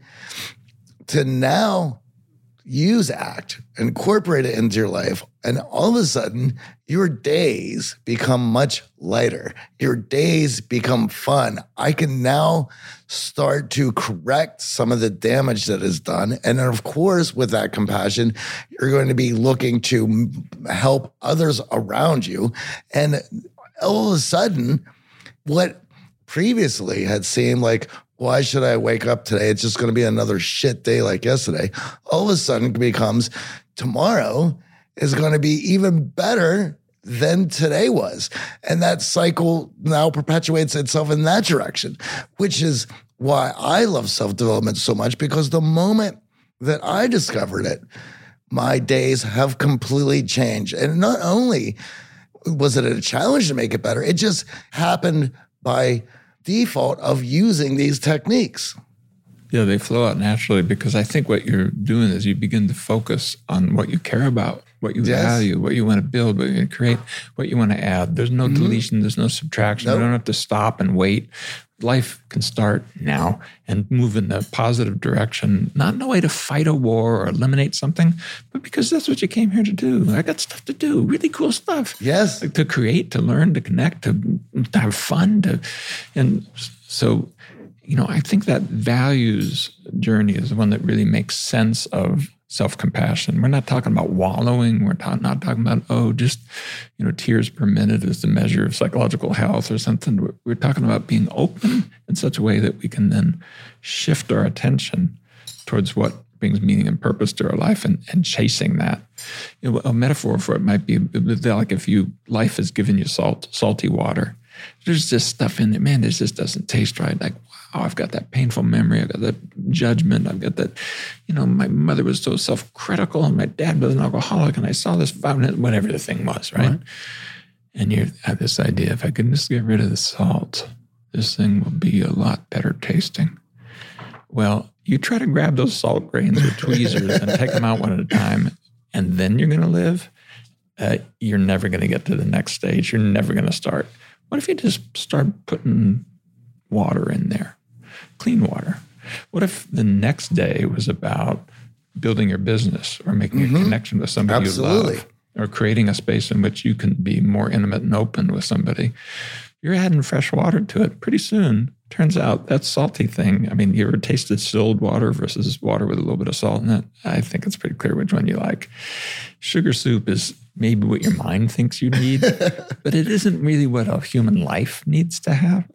to now use ACT, incorporate it into your life, and all of a sudden, your days become much lighter. Your days become fun. I can now start to correct some of the damage that is done. And then, of course, with that compassion, you're going to be looking to help others around you. And all of a sudden, what previously had seemed like, why should I wake up today? It's just going to be another shit day like yesterday. All of a sudden it becomes tomorrow is going to be even better than today was. And that cycle now perpetuates itself in that direction, which is why I love self-development so much, because the moment that I discovered it, my days have completely changed. And not only was it a challenge to make it better, it just happened by default of using these techniques. Yeah, they flow out naturally, because I think what you're doing is you begin to focus on what you care about, what you value, what you want to build, what you want to create, what you want to add. There's no deletion, there's no subtraction. You don't have to stop and wait. Life can start now and move in a positive direction, not in a way to fight a war or eliminate something, but because that's what you came here to do. I got stuff to do, really cool stuff. Yes. To create, to learn, to connect, to have fun. And so, I think that values journey is the one that really makes sense of self-compassion. We're not talking about wallowing. We're not talking about, tears per minute is the measure of psychological health or something. We're talking about being open in such a way that we can then shift our attention towards what brings meaning and purpose to our life and chasing that. A metaphor for it might be like if life has given you salty water. There's just stuff in there, man, this just doesn't taste right. Like, wow, I've got that painful memory. I've got that judgment. I've got that, my mother was so self-critical and my dad was an alcoholic and I saw this, whatever the thing was, right? And you have this idea, if I can just get rid of the salt, this thing will be a lot better tasting. Well, you try to grab those salt grains with tweezers and take them out one at a time, and then you're going to live. You're never going to get to the next stage. You're never going to start. What if you just start putting water in there, clean water? What if the next day was about building your business or making a connection with somebody you love, or creating a space in which you can be more intimate and open with somebody? You're adding fresh water to it. Pretty soon, turns out that salty thing, you ever tasted distilled water versus water with a little bit of salt in it? I think it's pretty clear which one you like. Sugar soup is maybe what your mind thinks you need, but it isn't really what a human life needs to have.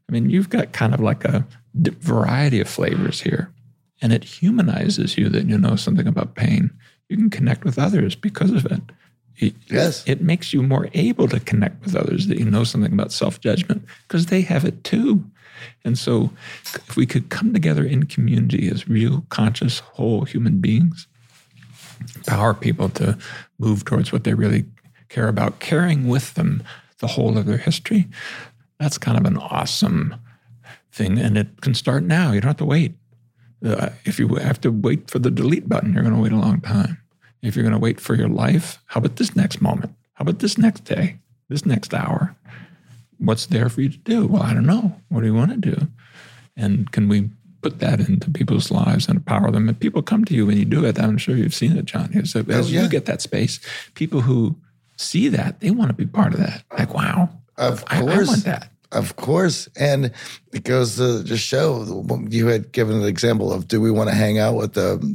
I mean, you've got kind of like a variety of flavors here, and it humanizes you that you know something about pain. You can connect with others because of it. It makes you more able to connect with others that you know something about self-judgment because they have it too. And so if we could come together in community as real, conscious, whole human beings, empower people to move towards what they really care about, carrying with them the whole of their history, that's kind of an awesome thing. And it can start now. You don't have to wait. If you have to wait for the delete button, you're going to wait a long time. If you're going to wait for your life, how about this next moment? How about this next day, this next hour? What's there for you to do? Well, I don't know. What do you want to do? And can we put that into people's lives and empower them? And people come to you when you do it. I'm sure you've seen it, John. So as you get that space, people who see that, they want to be part of that. Like, wow, of course. I want that. Of course. And it goes to just show, you had given an example of, do we want to hang out with the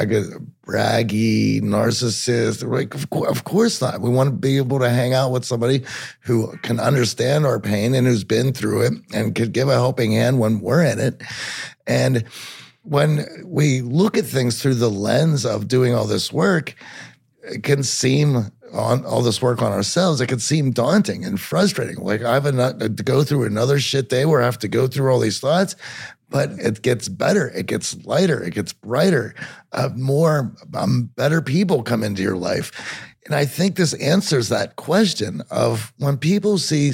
braggy narcissist? Like, of course not. We want to be able to hang out with somebody who can understand our pain and who's been through it and could give a helping hand when we're in it. And when we look at things through the lens of doing all this work, it can seem on all this work on ourselves, it could seem daunting and frustrating. Like I have to go through another shit day where I have to go through all these thoughts, but it gets better. It gets lighter. It gets brighter. More better people come into your life. And I think this answers that question of when people see,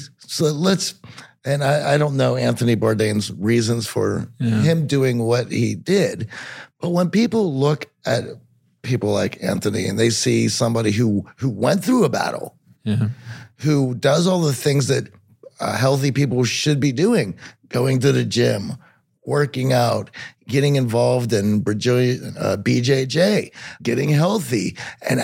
and I don't know Anthony Bourdain's reasons for him doing what he did, but when people look at people like Anthony and they see somebody who went through a battle, who does all the things that healthy people should be doing, going to the gym, working out, getting involved in BJJ, getting healthy, and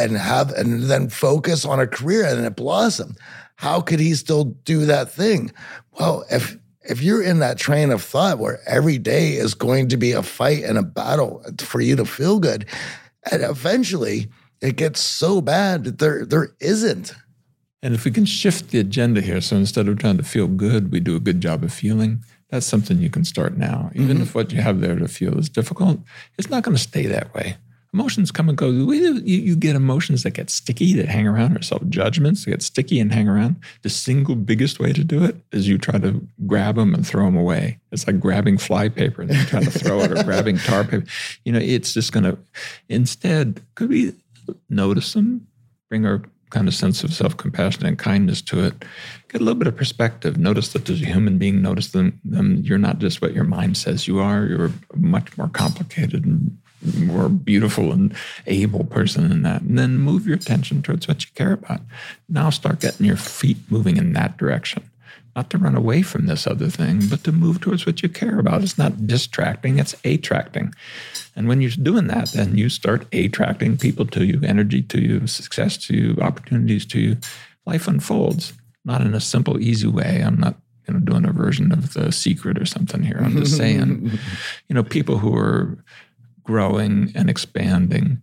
then focus on a career and it blossom. How could he still do that thing? Well, if you're in that train of thought where every day is going to be a fight and a battle for you to feel good, and eventually it gets so bad that there isn't. And if we can shift the agenda here, so instead of trying to feel good, we do a good job of feeling, that's something you can start now. Even if what you have there to feel is difficult, it's not going to stay that way. Emotions come and go. You get emotions that get sticky, that hang around, or self-judgments that get sticky and hang around. The single biggest way to do it is you try to grab them and throw them away. It's like grabbing fly paper and then trying to throw it, or grabbing tar paper. It's just going to, instead, could we notice them, bring our kind of sense of self-compassion and kindness to it, get a little bit of perspective, notice that there's a human being, notice them. You're not just what your mind says you are. You're a much more complicated and more beautiful and able person than that. And then move your attention towards what you care about. Now start getting your feet moving in that direction. Not to run away from this other thing, but to move towards what you care about. It's not distracting, it's attracting. And when you're doing that, then you start attracting people to you, energy to you, success to you, opportunities to you. Life unfolds, not in a simple, easy way. I'm not doing a version of The Secret or something here. I'm just saying, people who are growing and expanding,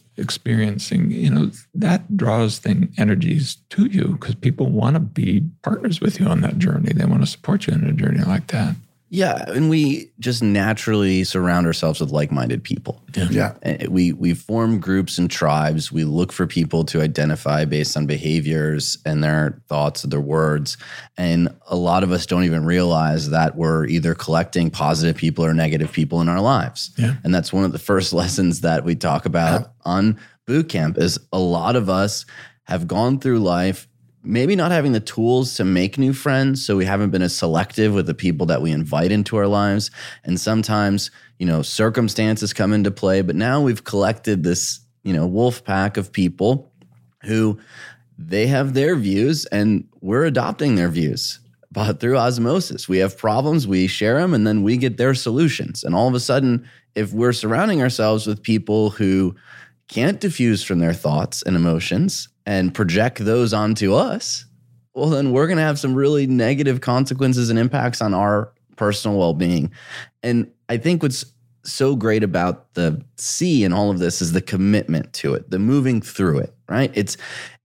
experiencing, that draws energies to you because people want to be partners with you on that journey. They want to support you in a journey like that. Yeah, and we just naturally surround ourselves with like-minded people. Yeah. We form groups and tribes. We look for people to identify based on behaviors and their thoughts and their words. And a lot of us don't even realize that we're either collecting positive people or negative people in our lives. Yeah. And that's one of the first lessons that we talk about on boot camp is a lot of us have gone through life maybe not having the tools to make new friends, so we haven't been as selective with the people that we invite into our lives. And sometimes, circumstances come into play, but now we've collected this, wolf pack of people who they have their views and we're adopting their views. But through osmosis, we have problems, we share them, and then we get their solutions. And all of a sudden, if we're surrounding ourselves with people who can't diffuse from their thoughts and emotions and project those onto us, well, then we're going to have some really negative consequences and impacts on our personal well-being. And I think what's so great about the C in all of this is the commitment to it, the moving through it, right? And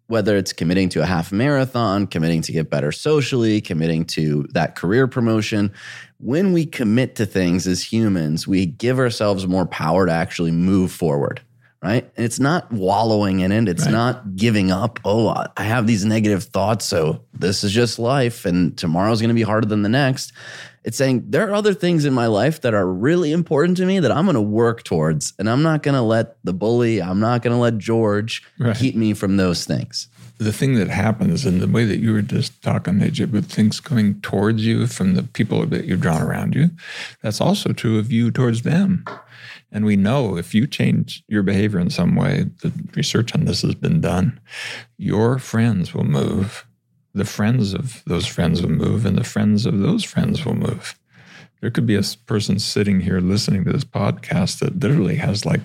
whether it's committing to a half marathon, committing to get better socially, committing to that career promotion. When we commit to things as humans, we give ourselves more power to actually move forward, right? And it's not wallowing in it. It's not giving up. Oh, I have these negative thoughts, so this is just life, and tomorrow's going to be harder than the next. It's saying there are other things in my life that are really important to me that I'm going to work towards, and I'm not going to let the bully, I'm not going to let George keep me from those things. The thing that happens in the way that you were just talking, AJ, with things coming towards you from the people that you've drawn around you, that's also true of you towards them. And we know if you change your behavior in some way, the research on this has been done, your friends will move. The friends of those friends will move, and the friends of those friends will move. There could be a person sitting here listening to this podcast that literally has like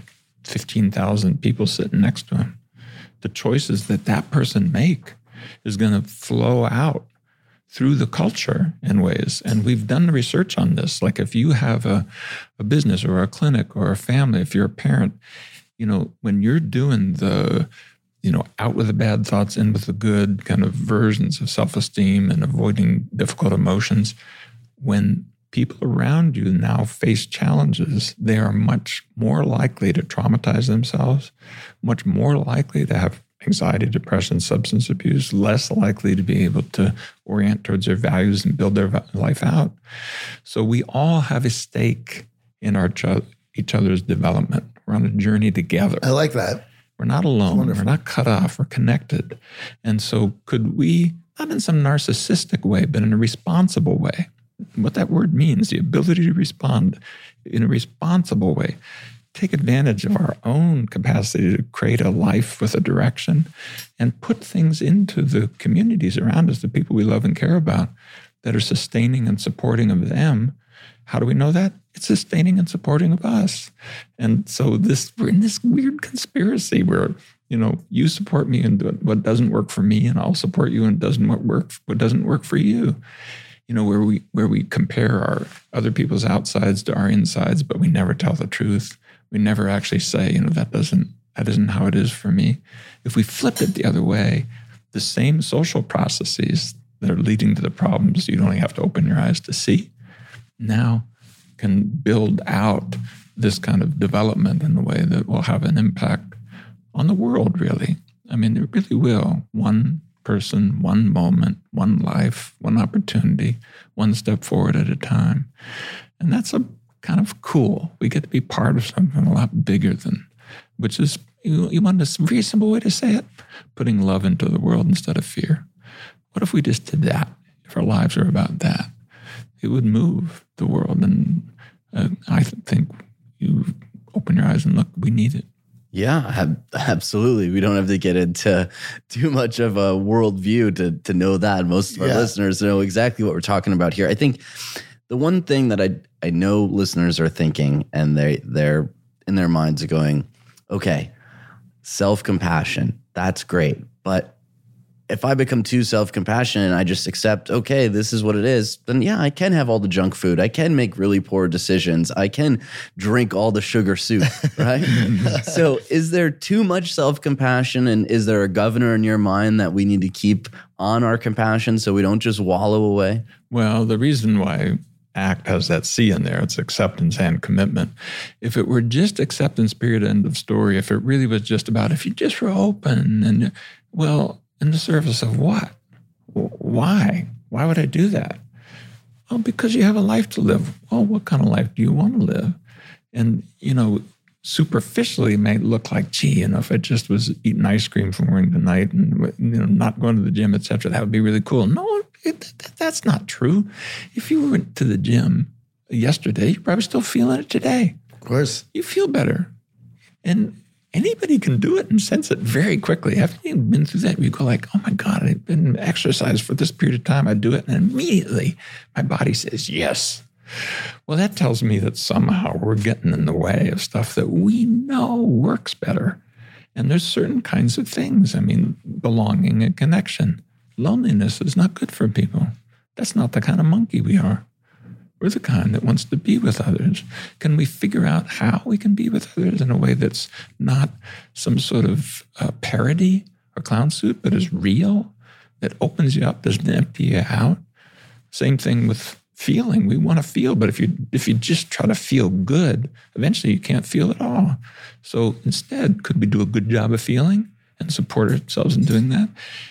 15,000 people sitting next to him. The choices that that person make is going to flow out through the culture in ways. And we've done the research on this. Like if you have a business or a clinic or a family, if you're a parent, when you're doing the out with the bad thoughts, in with the good kind of versions of self-esteem and avoiding difficult emotions, when people around you now face challenges, they are much more likely to traumatize themselves, much more likely to have anxiety, depression, substance abuse, less likely to be able to orient towards their values and build their life out. So we all have a stake in each other's development. We're on a journey together. I like that. We're not alone. We're not cut off. We're connected. And so could we, not in some narcissistic way, but in a responsible way, what that word means, the ability to respond in a responsible way, take advantage of our own capacity to create a life with a direction and put things into the communities around us, the people we love and care about, that are sustaining and supporting of them. How do we know that? It's sustaining and supporting of us. And so we're in this weird conspiracy where, you support me and what doesn't work for me, and I'll support you and what doesn't work for you. Where we compare our other people's outsides to our insides, but we never tell the truth. We never actually say, that isn't how it is for me. If we flipped it the other way, the same social processes that are leading to the problems you only have to open your eyes to see, now can build out this kind of development in a way that will have an impact on the world, really. I mean, it really will. One person, one moment, one life, one opportunity, one step forward at a time. And that's a kind of cool. We get to be part of something a lot bigger than, which is, you want a very simple way to say it, putting love into the world instead of fear. What if we just did that? If our lives are about that, it would move the world. And I think you open your eyes and look, we need it. Yeah, absolutely. We don't have to get into too much of a worldview to know that. Most of our listeners know exactly what we're talking about here. I think the one thing that I know listeners are thinking, and they're in their minds are going, okay, self-compassion, that's great. But if I become too self-compassionate and I just accept, okay, this is what it is, then yeah, I can have all the junk food. I can make really poor decisions. I can drink all the sugar soup, right? So is there too much self-compassion, and is there a governor in your mind that we need to keep on our compassion so we don't just wallow away? Well, the reason why ACT has that C in there, it's acceptance and commitment. If it were just acceptance, period, end of story, if it really was just about, if you just were open and, well, in the service of what? Why? Why would I do that? Well, because you have a life to live. Well, what kind of life do you want to live? And, superficially it may look like, gee, if I just was eating ice cream from morning to night and, not going to the gym, et cetera, that would be really cool. No, that's not true. If you went to the gym yesterday, you're probably still feeling it today. Of course. You feel better. And anybody can do it and sense it very quickly. Haven't you been through that? You go like, oh my God, I've been exercise for this period of time. I do it. And immediately my body says, yes. Well, that tells me that somehow we're getting in the way of stuff that we know works better. And there's certain kinds of things. I mean, belonging and connection. Loneliness is not good for people. That's not the kind of monkey we are. We're the kind that wants to be with others. Can we figure out how we can be with others in a way that's not some sort of parody a clown suit, but is real, that opens you up, doesn't empty you out. Same thing with feeling. We want to feel, but if you just try to feel good, eventually you can't feel at all. So instead, could we do a good job of feeling and support ourselves in doing that?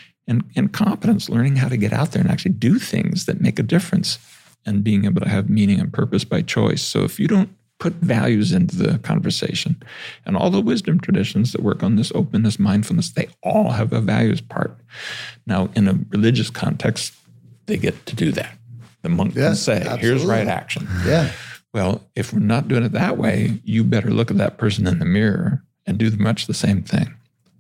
And competence, learning how to get out there and actually do things that make a difference and being able to have meaning and purpose by choice. So if you don't put values into the conversation, and all the wisdom traditions that work on this openness, mindfulness, they all have a values part. Now, in a religious context, they get to do that. The monk can say, absolutely. Here's right action. Yeah. Well, if we're not doing it that way, you better look at that person in the mirror and do much the same thing.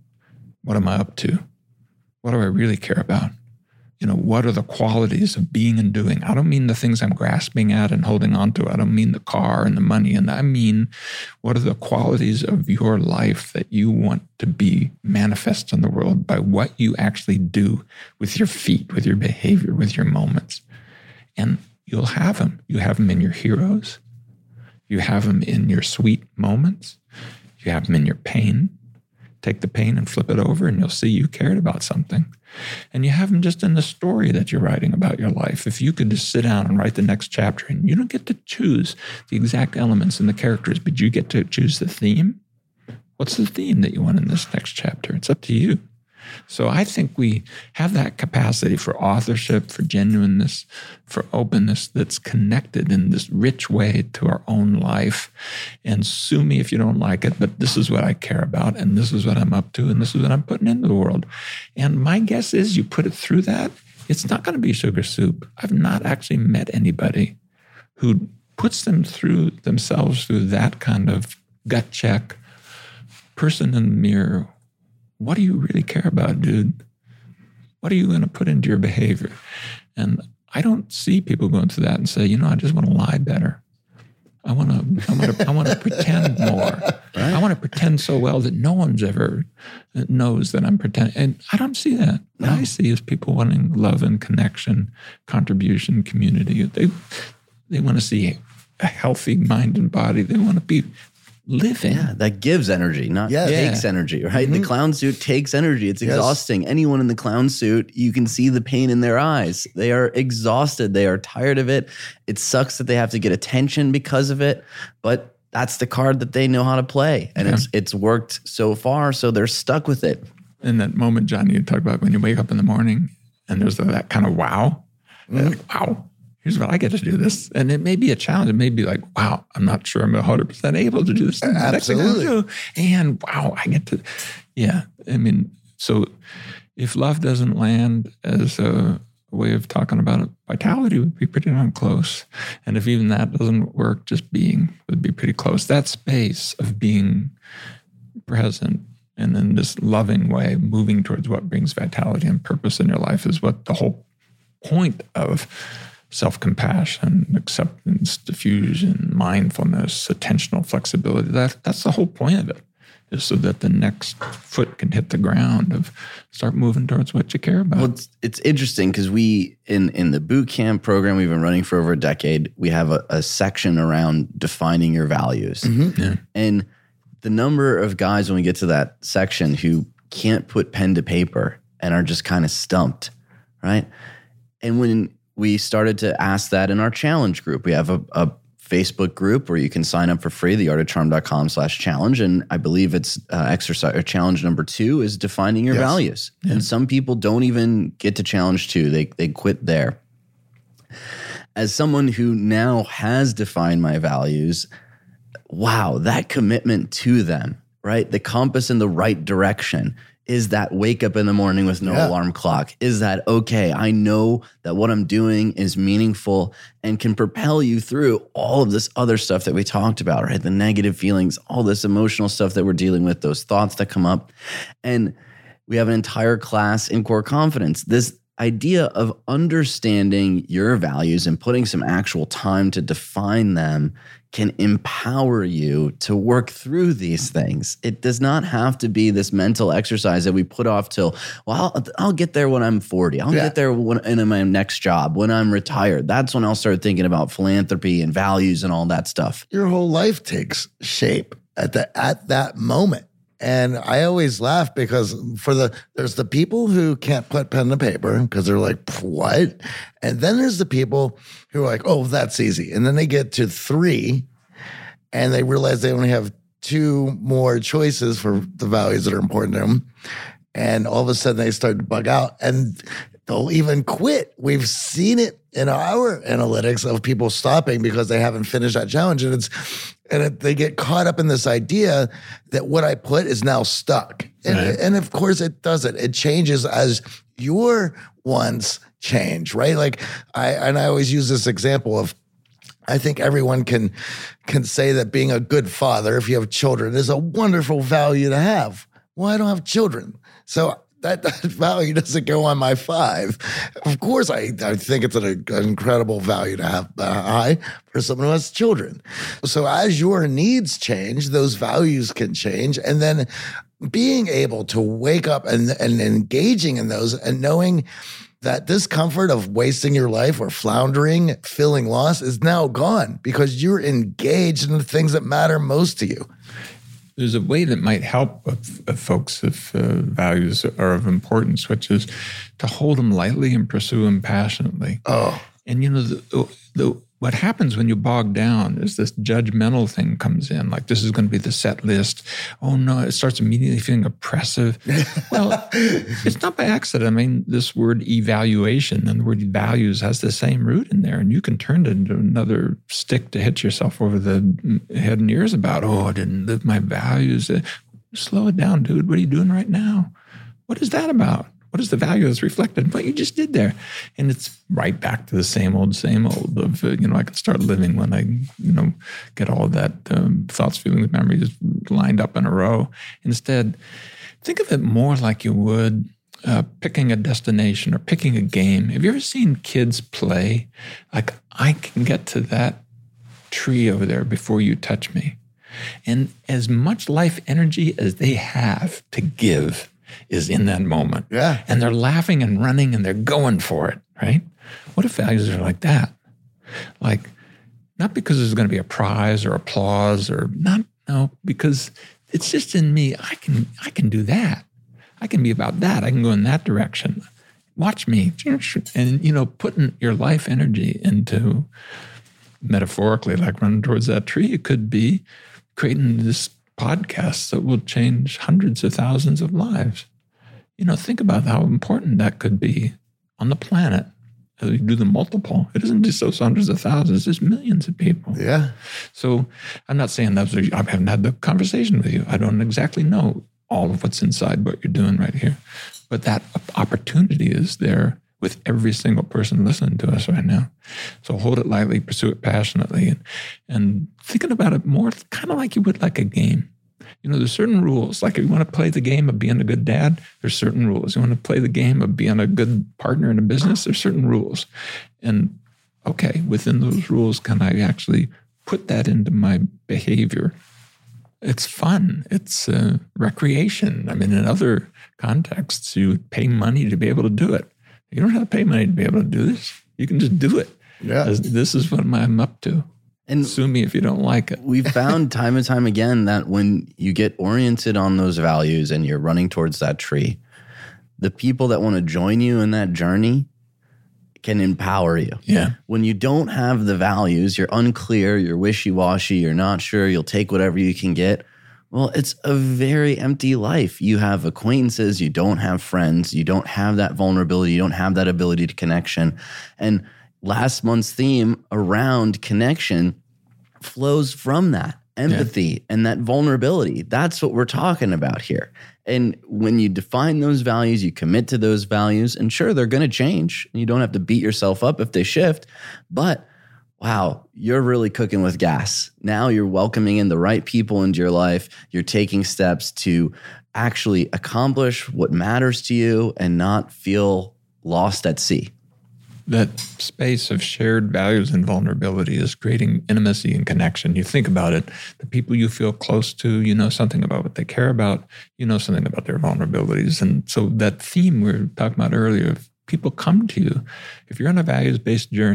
What am I up to? What do I really care about? What are the qualities of being and doing? I don't mean the things I'm grasping at and holding on to. I don't mean the car and the money. And I mean, what are the qualities of your life that you want to be manifest in the world by what you actually do with your feet, with your behavior, with your moments? And you'll have them. You have them in your heroes. You have them in your sweet moments. You have them in your pain. Take the pain and flip it over, and you'll see you cared about something. And you have them just in the story that you're writing about your life. If you could just sit down and write the next chapter, and you don't get to choose the exact elements and the characters, but you get to choose the theme. What's the theme that you want in this next chapter? It's up to you. So I think we have that capacity for authorship, for genuineness, for openness that's connected in this rich way to our own life. And sue me if you don't like it, but this is what I care about, and this is what I'm up to, and this is what I'm putting into the world. And my guess is you put it through that, it's not going to be sugar soup. I've not actually met anybody who puts themselves through that kind of gut check, person in the mirror. What do you really care about, dude? What are you going to put into your behavior? And I don't see people going through that and say, I just want to lie better. I want to pretend more. Right? I want to pretend so well that no one's ever knows that I'm pretending. And I don't see that. What I see is people wanting love and connection, contribution, community. They want to see a healthy mind and body. They want to be living. Yeah, that gives energy, not takes energy, right? Mm-hmm. The clown suit takes energy. It's exhausting. Anyone in the clown suit, you can see the pain in their eyes. They are exhausted. They are tired of it. It sucks that they have to get attention because of it, but that's the card that they know how to play. And it's worked so far, so they're stuck with it. In that moment, John, you talk about when you wake up in the morning and there's that kind of wow. Mm-hmm. Like, wow. Here's what I get to do this. And it may be a challenge. It may be like, wow, I'm not sure I'm 100% able to do this. Absolutely. And wow, I get to, so if love doesn't land as a way of talking about it, vitality would be pretty darn close. And if even that doesn't work, just being would be pretty close. That space of being present and in this loving way, moving towards what brings vitality and purpose in your life is what the whole point of self-compassion, acceptance, diffusion, mindfulness, attentional flexibility. That's the whole point of it, is so that the next foot can hit the ground of start moving towards what you care about. Well, it's interesting because we, in the boot camp program we've been running for over a decade, we have a section around defining your values. Mm-hmm. Yeah. And the number of guys when we get to that section who can't put pen to paper and are just kind of stumped, right? And when we started to ask that in our challenge group. We have a Facebook group where you can sign up for free, theartofcharm.com/challenge. And I believe it's exercise or challenge number 2 is defining your values. Yeah. And some people don't even get to challenge 2. They quit there. As someone who now has defined my values, wow, that commitment to them, right? The compass in the right direction. Is that wake up in the morning with no alarm clock? Is that, okay, I know that what I'm doing is meaningful and can propel you through all of this other stuff that we talked about, right? The negative feelings, all this emotional stuff that we're dealing with, those thoughts that come up. And we have an entire class in core confidence. This idea of understanding your values and putting some actual time to define them can empower you to work through these things. It does not have to be this mental exercise that we put off till, well, I'll get there when I'm 40. I'll get there in my next job, when I'm retired. That's when I'll start thinking about philanthropy and values and all that stuff. Your whole life takes shape at that moment. And I always laugh because there's the people who can't put pen to paper because they're like, what? And then there's the people who are like, oh, that's easy. And then they get to 3 and they realize they only have 2 more choices for the values that are important to them. And all of a sudden they start to bug out and they'll even quit. We've seen it in our analytics of people stopping because they haven't finished that challenge. And they get caught up in this idea that what I put is now stuck. And of course it doesn't. It changes as your wants change, right? Like I always use this example of, I think everyone can say that being a good father, if you have children, is a wonderful value to have. Well, I don't have children. So that value doesn't go on my 5. Of course, I think it's an incredible value to have high for someone who has children. So as your needs change, those values can change. And then being able to wake up and engaging in those and knowing that discomfort of wasting your life or floundering, feeling lost is now gone because you're engaged in the things that matter most to you. There's a way that might help folks if values are of importance, which is to hold them lightly and pursue them passionately. Oh. And, what happens when you bog down is this judgmental thing comes in, like this is going to be the set list. Oh, no, it starts immediately feeling oppressive. Well, it's not by accident. I mean, this word evaluation and the word values has the same root in there, and you can turn it into another stick to hit yourself over the head and ears about, oh, I didn't live my values. Slow it down, dude. What are you doing right now? What is that about? What is the value that's reflected in what you just did there? And it's right back to the same old of, I can start living when I, get all of that thoughts, feelings, memories lined up in a row. Instead, think of it more like you would picking a destination or picking a game. Have you ever seen kids play? Like, I can get to that tree over there before you touch me. And as much life energy as they have to give is in that moment. Yeah. And they're laughing and running and they're going for it, right? What if values are like that? Like, not because there's going to be a prize or applause or because it's just in me. I can do that. I can be about that. I can go in that direction. Watch me. And, putting your life energy into, metaphorically, like running towards that tree, it could be creating this podcast that will change hundreds of thousands of lives. Think about how important that could be on the planet. As you do the multiple, it isn't just those hundreds of thousands, it's millions of people. Yeah. So I'm not saying I haven't had the conversation with you. I don't exactly know all of what's inside what you're doing right here. But that opportunity is there with every single person listening to us right now. So hold it lightly, pursue it passionately, and thinking about it more kind of like you would like a game. There's certain rules. Like if you want to play the game of being a good dad, there's certain rules. You want to play the game of being a good partner in a business, there's certain rules. And okay, within those rules, can I actually put that into my behavior? It's fun. It's recreation. I mean, in other contexts, you pay money to be able to do it. You don't have to pay money to be able to do this. You can just do it. Yeah. This is what I'm up to. And sue me if you don't like it. We've found time and time again that when you get oriented on those values and you're running towards that tree, the people that want to join you in that journey can empower you. Yeah. When you don't have the values, you're unclear, you're wishy-washy, you're not sure, you'll take whatever you can get. Well, it's a very empty life. You have acquaintances, you don't have friends, you don't have that vulnerability, you don't have that ability to connection. And last month's theme around connection flows from that empathy and that vulnerability. That's what we're talking about here. And when you define those values, you commit to those values, and sure, they're going to change. You don't have to beat yourself up if they shift, but wow, you're really cooking with gas. Now you're welcoming in the right people into your life. You're taking steps to actually accomplish what matters to you and not feel lost at sea. That space of shared values and vulnerability is creating intimacy and connection. You think about it, the people you feel close to, you know something about what they care about, you know something about their vulnerabilities. And so that theme we were talking about earlier, if people come to you, if you're on a values-based journey,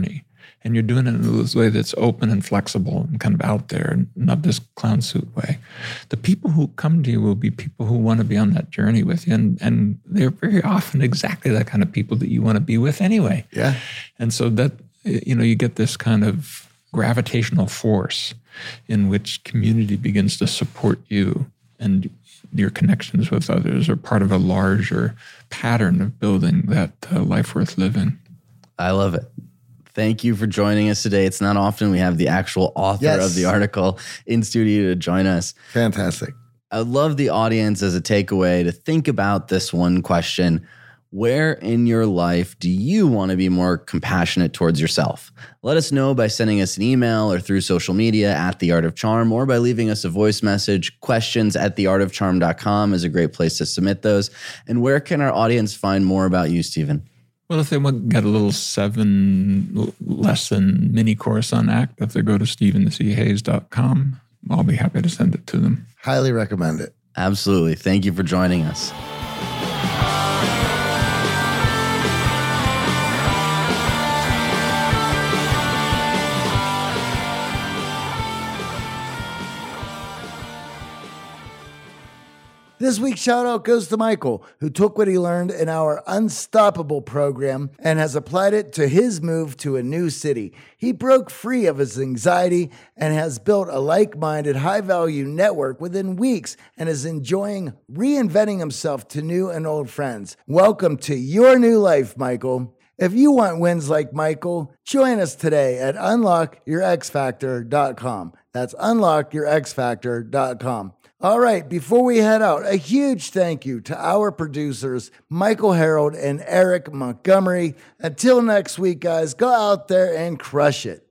And you're doing it in this way that's open and flexible and kind of out there, and not this clown suit way. The people who come to you will be people who want to be on that journey with you. And they're very often exactly the kind of people that you want to be with anyway. Yeah. And so that, you get this kind of gravitational force in which community begins to support you, and your connections with others are part of a larger pattern of building that life worth living. I love it. Thank you for joining us today. It's not often we have the actual author of the article in studio to join us. Fantastic. I'd love the audience as a takeaway to think about this one question. Where in your life do you want to be more compassionate towards yourself? Let us know by sending us an email or through social media at The Art of Charm, or by leaving us a voice message. questions@theartofcharm.com is a great place to submit those. And where can our audience find more about you, Stephen? Well, if they want to get a little 7-lesson mini course on ACT, if they go to stephenchayes.com, I'll be happy to send it to them. Highly recommend it. Absolutely. Thank you for joining us. This week's shout out goes to Michael, who took what he learned in our Unstoppable program and has applied it to his move to a new city. He broke free of his anxiety and has built a like-minded, high-value network within weeks and is enjoying reinventing himself to new and old friends. Welcome to your new life, Michael. If you want wins like Michael, join us today at unlockyourxfactor.com. That's unlockyourxfactor.com. All right, before we head out, a huge thank you to our producers, Michael Harold and Eric Montgomery. Until next week, guys, go out there and crush it.